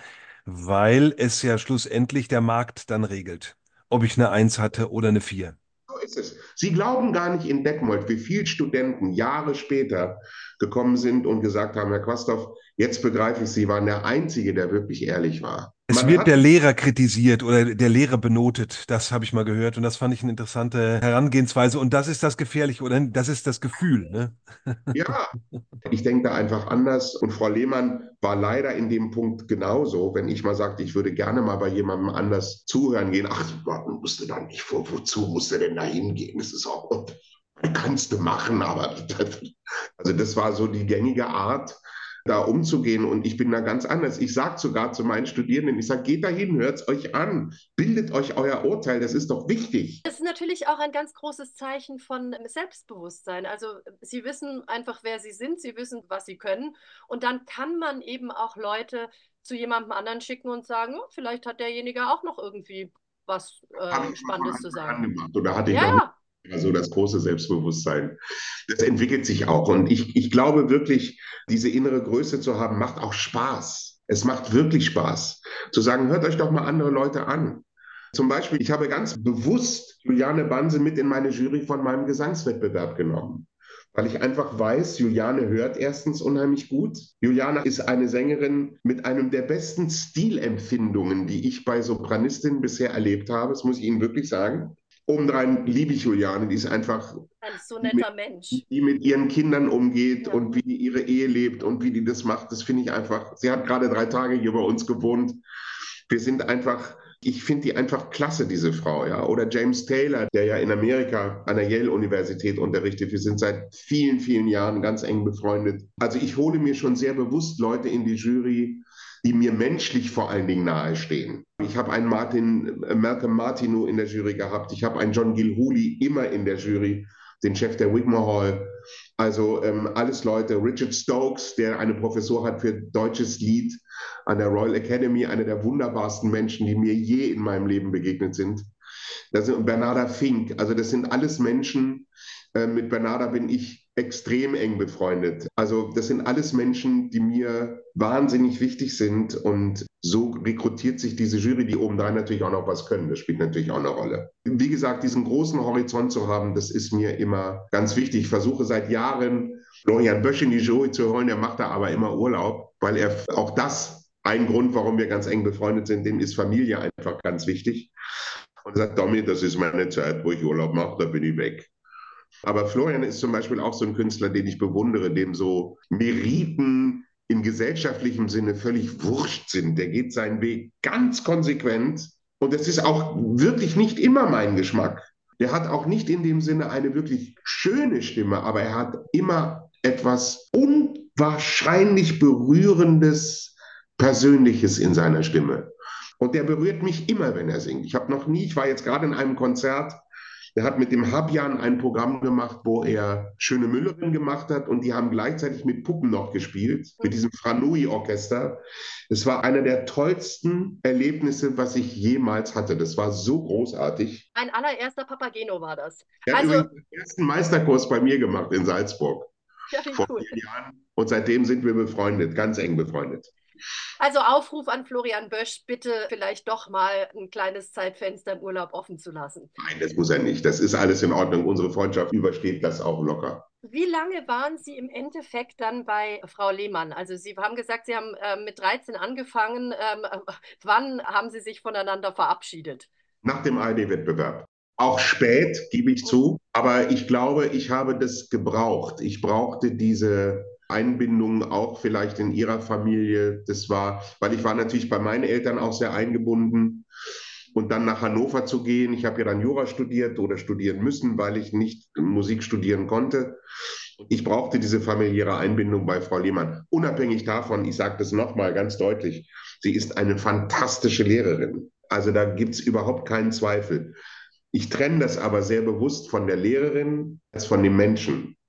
weil es ja schlussendlich der Markt dann regelt, ob ich eine Eins hatte oder eine Vier. So ist es. Sie glauben gar nicht in Detmold, wie viele Studenten Jahre später gekommen sind und gesagt haben, Herr Quasthoff, jetzt begreife ich, Sie waren der Einzige, der wirklich ehrlich war. Es Man wird hat der Lehrer kritisiert oder der Lehrer benotet. Das habe ich mal gehört und das fand ich eine interessante Herangehensweise. Und das ist das Gefährliche oder das ist das Gefühl, ne? Ja, ich denke da einfach anders. Und Frau Lehmann war leider in dem Punkt genauso. Wenn ich mal sagte, ich würde gerne mal bei jemandem anders zuhören gehen, ach, man musste da nicht vor, wozu musste denn da hingehen? Das ist auch, kannst du machen, aber das, also das war so die gängige Art, da umzugehen. Und ich bin da ganz anders. Ich sage sogar zu meinen Studierenden, ich sage, geht dahin, hört es euch an, bildet euch euer Urteil, das ist doch wichtig. Das ist natürlich auch ein ganz großes Zeichen von Selbstbewusstsein. Also sie wissen einfach, wer sie sind, sie wissen, was sie können. Und dann kann man eben auch Leute zu jemandem anderen schicken und sagen, oh, vielleicht hat derjenige auch noch irgendwie was Habe äh, ich schon von Spannendes zu Anfang sagen. an gemacht. Oder hatte ich Ja, noch ja. also das große Selbstbewusstsein. Das entwickelt sich auch. Und ich, ich glaube wirklich, diese innere Größe zu haben, macht auch Spaß. Es macht wirklich Spaß. Zu sagen, hört euch doch mal andere Leute an. Zum Beispiel, ich habe ganz bewusst Juliane Banse mit in meine Jury von meinem Gesangswettbewerb genommen. Weil ich einfach weiß, Juliane hört erstens unheimlich gut. Juliane ist eine Sängerin mit einem der besten Stilempfindungen, die ich bei Sopranistinnen bisher erlebt habe. Das muss ich Ihnen wirklich sagen. Obendrein liebe ich Juliane, die ist einfach, Ein so die mit, netter Mensch. die mit ihren Kindern umgeht Ja. und wie die ihre Ehe lebt und wie die das macht. Das finde ich einfach, sie hat gerade drei Tage hier bei uns gewohnt. Wir sind einfach, ich finde die einfach klasse, diese Frau, ja. Oder James Taylor, der ja in Amerika an der Yale-Universität unterrichtet. Wir sind seit vielen, vielen Jahren ganz eng befreundet. Also ich hole mir schon sehr bewusst Leute in die Jury, die mir menschlich vor allen Dingen nahestehen. Ich habe einen Martin, Malcolm Martineau in der Jury gehabt. Ich habe einen John Gilhooly immer in der Jury, den Chef der Wigmore Hall. Also ähm, alles Leute. Richard Stokes, der eine Professur hat für deutsches Lied an der Royal Academy, einer der wunderbarsten Menschen, die mir je in meinem Leben begegnet sind. Das sind Bernarda Fink. Also das sind alles Menschen. Äh, mit Bernarda bin ich extrem eng befreundet. Also das sind alles Menschen, die mir wahnsinnig wichtig sind. Und so rekrutiert sich diese Jury, die obendrein natürlich auch noch was können. Das spielt natürlich auch eine Rolle. Wie gesagt, diesen großen Horizont zu haben, das ist mir immer ganz wichtig. Ich versuche seit Jahren, Florian Bösch in die Jury zu holen. Der macht da aber immer Urlaub, weil er auch das ein Grund, warum wir ganz eng befreundet sind, dem ist Familie einfach ganz wichtig. Und er sagt, Domi, das ist meine Zeit, wo ich Urlaub mache, da bin ich weg. Aber Florian ist zum Beispiel auch so ein Künstler, den ich bewundere, dem so Meriten in gesellschaftlichem Sinne völlig wurscht sind. Der geht seinen Weg ganz konsequent und das ist auch wirklich nicht immer mein Geschmack. Der hat auch nicht in dem Sinne eine wirklich schöne Stimme, aber er hat immer etwas unwahrscheinlich Berührendes, Persönliches in seiner Stimme. Und der berührt mich immer, wenn er singt. Ich habe noch nie, ich war jetzt gerade in einem Konzert, der hat mit dem Habjan ein Programm gemacht, wo er Schöne Müllerin gemacht hat und die haben gleichzeitig mit Puppen noch gespielt, mit diesem Franui-Orchester. Es war einer der tollsten Erlebnisse, was ich jemals hatte. Das war so großartig. Mein allererster Papageno war das. Er hat Also, übrigens den ersten Meisterkurs bei mir gemacht in Salzburg ja, wie vor cool. vier Jahren. Und seitdem sind wir befreundet, ganz eng befreundet. Also Aufruf an Florian Bösch, bitte vielleicht doch mal ein kleines Zeitfenster im Urlaub offen zu lassen. Nein, das muss er nicht. Das ist alles in Ordnung. Unsere Freundschaft übersteht das auch locker. Wie lange waren Sie im Endeffekt dann bei Frau Lehmann? Also Sie haben gesagt, Sie haben äh, mit dreizehn angefangen. Ähm, äh, wann haben Sie sich voneinander verabschiedet? Nach dem A R D-Wettbewerb. Auch spät, gebe ich zu. Aber ich glaube, ich habe das gebraucht. Ich brauchte diese Einbindung auch vielleicht in ihrer Familie. Das war, weil ich war natürlich bei meinen Eltern auch sehr eingebunden. Und dann nach Hannover zu gehen. Ich habe ja dann Jura studiert oder studieren müssen, weil ich nicht Musik studieren konnte. Ich brauchte diese familiäre Einbindung bei Frau Lehmann. Unabhängig davon, ich sage das nochmal ganz deutlich, sie ist eine fantastische Lehrerin. Also da gibt es überhaupt keinen Zweifel. Ich trenne das aber sehr bewusst von der Lehrerin als von dem Menschen.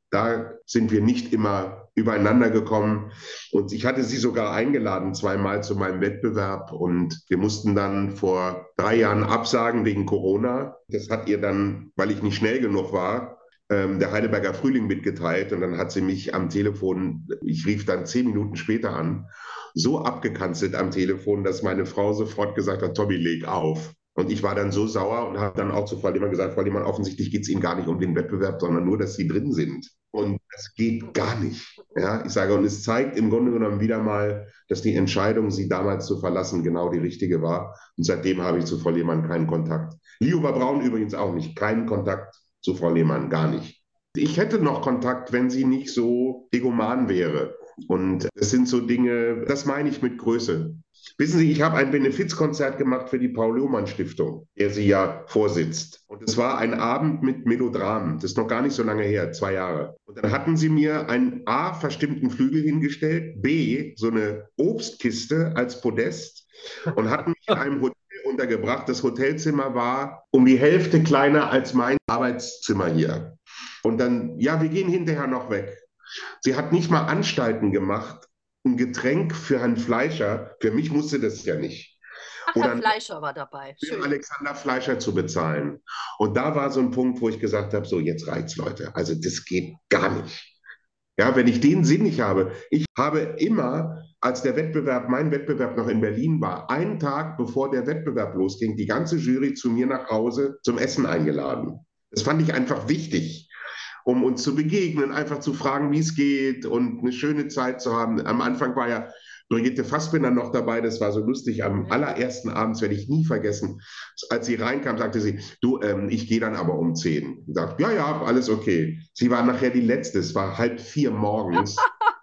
Da sind wir nicht immer übereinander gekommen. Und ich hatte sie sogar eingeladen, zweimal zu meinem Wettbewerb. Und wir mussten dann vor drei Jahren absagen wegen Corona. Das hat ihr dann, weil ich nicht schnell genug war, ähm, der Heidelberger Frühling mitgeteilt. Und dann hat sie mich am Telefon, ich rief dann zehn Minuten später an, so abgekanzelt am Telefon, dass meine Frau sofort gesagt hat, Tommy, leg auf. Und ich war dann so sauer und habe dann auch zu Frau Lehmann gesagt, Frau Lehmann, offensichtlich geht es Ihnen gar nicht um den Wettbewerb, sondern nur, dass Sie drin sind. Und das geht gar nicht. Ja, ich sage, und es zeigt im Grunde genommen wieder mal, dass die Entscheidung, sie damals zu verlassen, genau die richtige war. Und seitdem habe ich zu Frau Lehmann keinen Kontakt. Liuba Braun übrigens auch nicht. Keinen Kontakt zu Frau Lehmann, gar nicht. Ich hätte noch Kontakt, wenn sie nicht so egoman wäre. Und das sind so Dinge, das meine ich mit Größe. Wissen Sie, ich habe ein Benefizkonzert gemacht für die Paul-Lohmann-Stiftung, der sie ja vorsitzt. Und es war ein Abend mit Melodramen. Das ist noch gar nicht so lange her, zwei Jahre. Und dann hatten sie mir einen A, verstimmten Flügel hingestellt, B, so eine Obstkiste als Podest und hatten mich in einem Hotel untergebracht. Das Hotelzimmer war um die Hälfte kleiner als mein Arbeitszimmer hier. Und dann, ja, wir gehen hinterher noch weg. Sie hat nicht mal Anstalten gemacht, ein Getränk für Herrn Fleischer, für mich musste das ja nicht. Ach, Oder Herr Fleischer war dabei. für Schön. Alexander Fleischer zu bezahlen. Und da war so ein Punkt, wo ich gesagt habe, so jetzt reicht's, Leute. Also das geht gar nicht. Ja, wenn ich den Sinn nicht habe. Ich habe immer, als der Wettbewerb, mein Wettbewerb noch in Berlin war, einen Tag bevor der Wettbewerb losging, die ganze Jury zu mir nach Hause zum Essen eingeladen. Das fand ich einfach wichtig, um uns zu begegnen, einfach zu fragen, wie es geht und eine schöne Zeit zu haben. Am Anfang war ja Brigitte Fassbinder noch dabei, das war so lustig. Am allerersten Abend, werde ich nie vergessen, als sie reinkam, sagte sie, du, ähm, ich gehe dann aber um zehn. Ich sagte, ja, ja, alles okay. Sie war nachher die Letzte, es war halb vier morgens.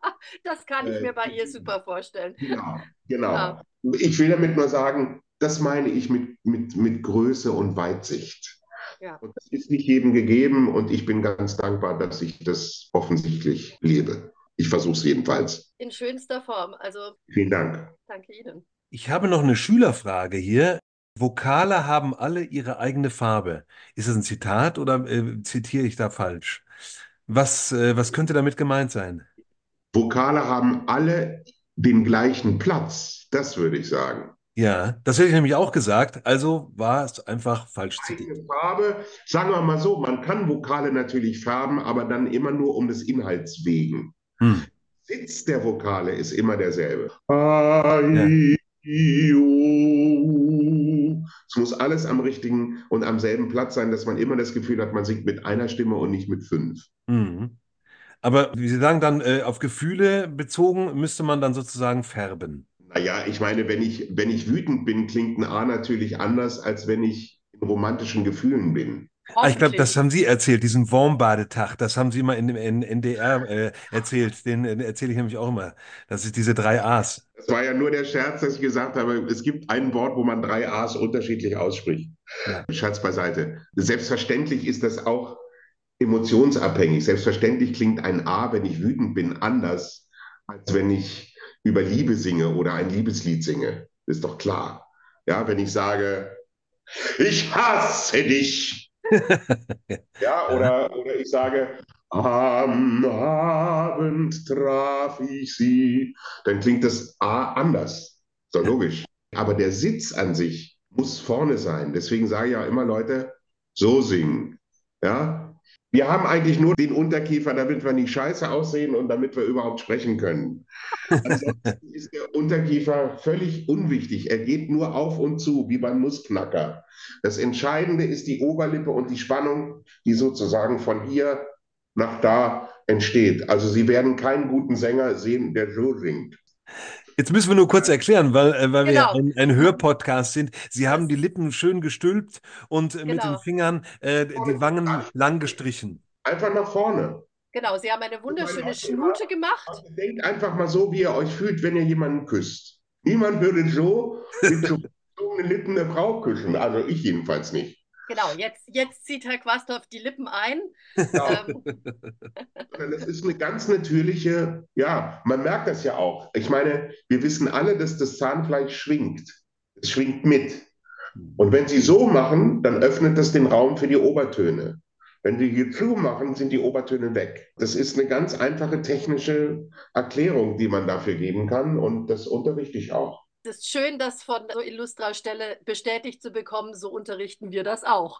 Das kann ich Äh, mir bei ihr super vorstellen. Genau, genau. Ja. Ich will damit nur sagen, das meine ich mit, mit, mit Größe und Weitsicht. Ja. Und das ist nicht jedem gegeben und ich bin ganz dankbar, dass ich das offensichtlich lebe. Ich versuche es jedenfalls. In schönster Form. Also Vielen Dank. danke Ihnen. Ich habe noch eine Schülerfrage hier. Vokale haben alle ihre eigene Farbe. Ist das ein Zitat oder äh, zitiere ich da falsch? Was, äh, was könnte damit gemeint sein? Vokale haben alle den gleichen Platz, das würde ich sagen. Ja, das hätte ich nämlich auch gesagt. Also war es einfach falsch zitiert. Eigene Farbe, sagen wir mal so, man kann Vokale natürlich färben, aber dann immer nur um des Inhalts wegen. Hm. Sitz der Vokale ist immer derselbe. Ja. Es muss alles am richtigen und am selben Platz sein, dass man immer das Gefühl hat, man singt mit einer Stimme und nicht mit fünf. Mhm. Aber wie Sie sagen, dann äh, auf Gefühle bezogen müsste man dann sozusagen färben. Naja, ich meine, wenn ich, wenn ich wütend bin, klingt ein A natürlich anders, als wenn ich in romantischen Gefühlen bin. Ah, ich glaube, Hoffentlich. das haben Sie erzählt, diesen Warmbadetag. Das haben Sie mal in dem N- NDR äh, erzählt. Den äh, erzähle ich nämlich auch immer. Das ist diese drei A's. Das war ja nur der Scherz, dass ich gesagt habe, es gibt ein Wort, wo man drei A's unterschiedlich ausspricht. Ja. Scherz beiseite. Selbstverständlich ist das auch emotionsabhängig. Selbstverständlich klingt ein A, wenn ich wütend bin, anders, als wenn ich über Liebe singe oder ein Liebeslied singe. Ist doch klar. Ja, wenn ich sage, ich hasse dich. Ja, oder, oder ich sage, am Abend traf ich sie. Dann klingt das A anders. So logisch. Aber der Sitz an sich muss vorne sein. Deswegen sage ich ja immer, Leute, so singen. Ja, wir haben eigentlich nur den Unterkiefer, damit wir nicht scheiße aussehen und damit wir überhaupt sprechen können. Ansonsten ist der Unterkiefer völlig unwichtig. Er geht nur auf und zu, wie beim Nussknacker. Das Entscheidende ist die Oberlippe und die Spannung, die sozusagen von hier nach da entsteht. Also Sie werden keinen guten Sänger sehen, der so singt. Jetzt müssen wir nur kurz erklären, weil, äh, weil wir ja Genau. ein, ein Hörpodcast sind. Sie haben die Lippen schön gestülpt und äh, mit den Genau. Fingern äh, die Wangen lang gestrichen. Einfach nach vorne. Genau. Sie haben eine Und wunderschöne mein Schnute gemacht. Also denkt einfach mal so, wie ihr euch fühlt, wenn ihr jemanden küsst. Niemand würde so mit so gezogenen Lippen eine Frau küssen. Also ich jedenfalls nicht. Genau. Jetzt, jetzt zieht Herr Quastorf die Lippen ein. Ja. Ähm, Sondern das ist eine ganz natürliche, ja, man merkt das ja auch. Ich meine, wir wissen alle, dass das Zahnfleisch schwingt. Es schwingt mit. Und wenn Sie so machen, dann öffnet das den Raum für die Obertöne. Wenn wir hier zumachen, sind die Obertöne weg. Das ist eine ganz einfache technische Erklärung, die man dafür geben kann und das unterrichte ich auch. Es ist schön, das von so illustrer Stelle bestätigt zu bekommen. So unterrichten wir das auch.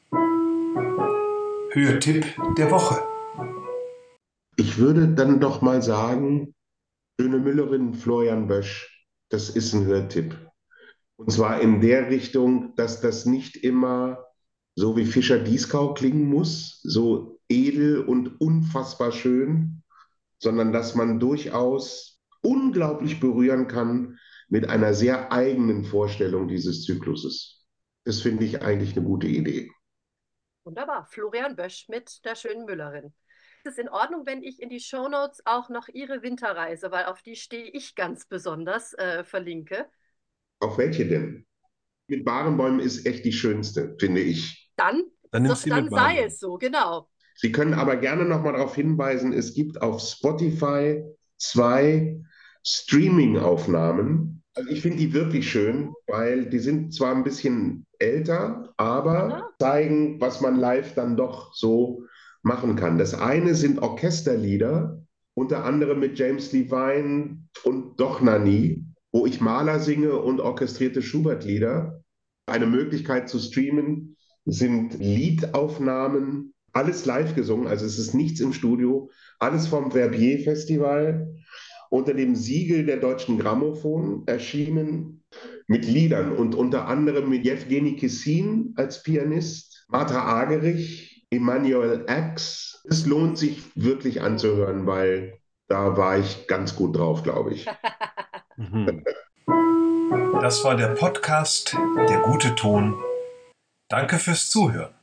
Hörtipp der Woche. Ich würde dann doch mal sagen, Schöne Müllerin Florian Bösch, das ist ein Hörtipp. Und zwar in der Richtung, dass das nicht immer so wie Fischer-Dieskau klingen muss, so edel und unfassbar schön, sondern dass man durchaus unglaublich berühren kann mit einer sehr eigenen Vorstellung dieses Zykluses. Das finde ich eigentlich eine gute Idee. Wunderbar. Florian Bösch mit der schönen Müllerin. Ist es in Ordnung, wenn ich in die Shownotes auch noch Ihre Winterreise, weil auf die stehe ich ganz besonders, äh, verlinke? Auf welche denn? Mit Barenbäumen ist echt die schönste, finde ich. Dann, Dann so, nimmst du sie dann mit sei Barenbäumen. es so, genau. Sie können aber gerne noch mal darauf hinweisen, es gibt auf Spotify zwei Streaming-Aufnahmen. Also ich finde die wirklich schön, weil die sind zwar ein bisschen älter, aber zeigen, was man live dann doch so machen kann. Das eine sind Orchesterlieder, unter anderem mit James Levine und Dochnani, wo ich Mahler singe und orchestrierte Schubert-Lieder. Eine Möglichkeit zu streamen sind Liedaufnahmen, alles live gesungen, also es ist nichts im Studio, alles vom Verbier Festival unter dem Siegel der Deutschen Grammophon erschienen mit Liedern und unter anderem mit Jewgeni Kissin als Pianist, Martha Agerich, Emanuel Ax. Es lohnt sich wirklich anzuhören, weil da war ich ganz gut drauf, glaube ich. Mhm. Das war der Podcast Der gute Ton. Danke fürs Zuhören.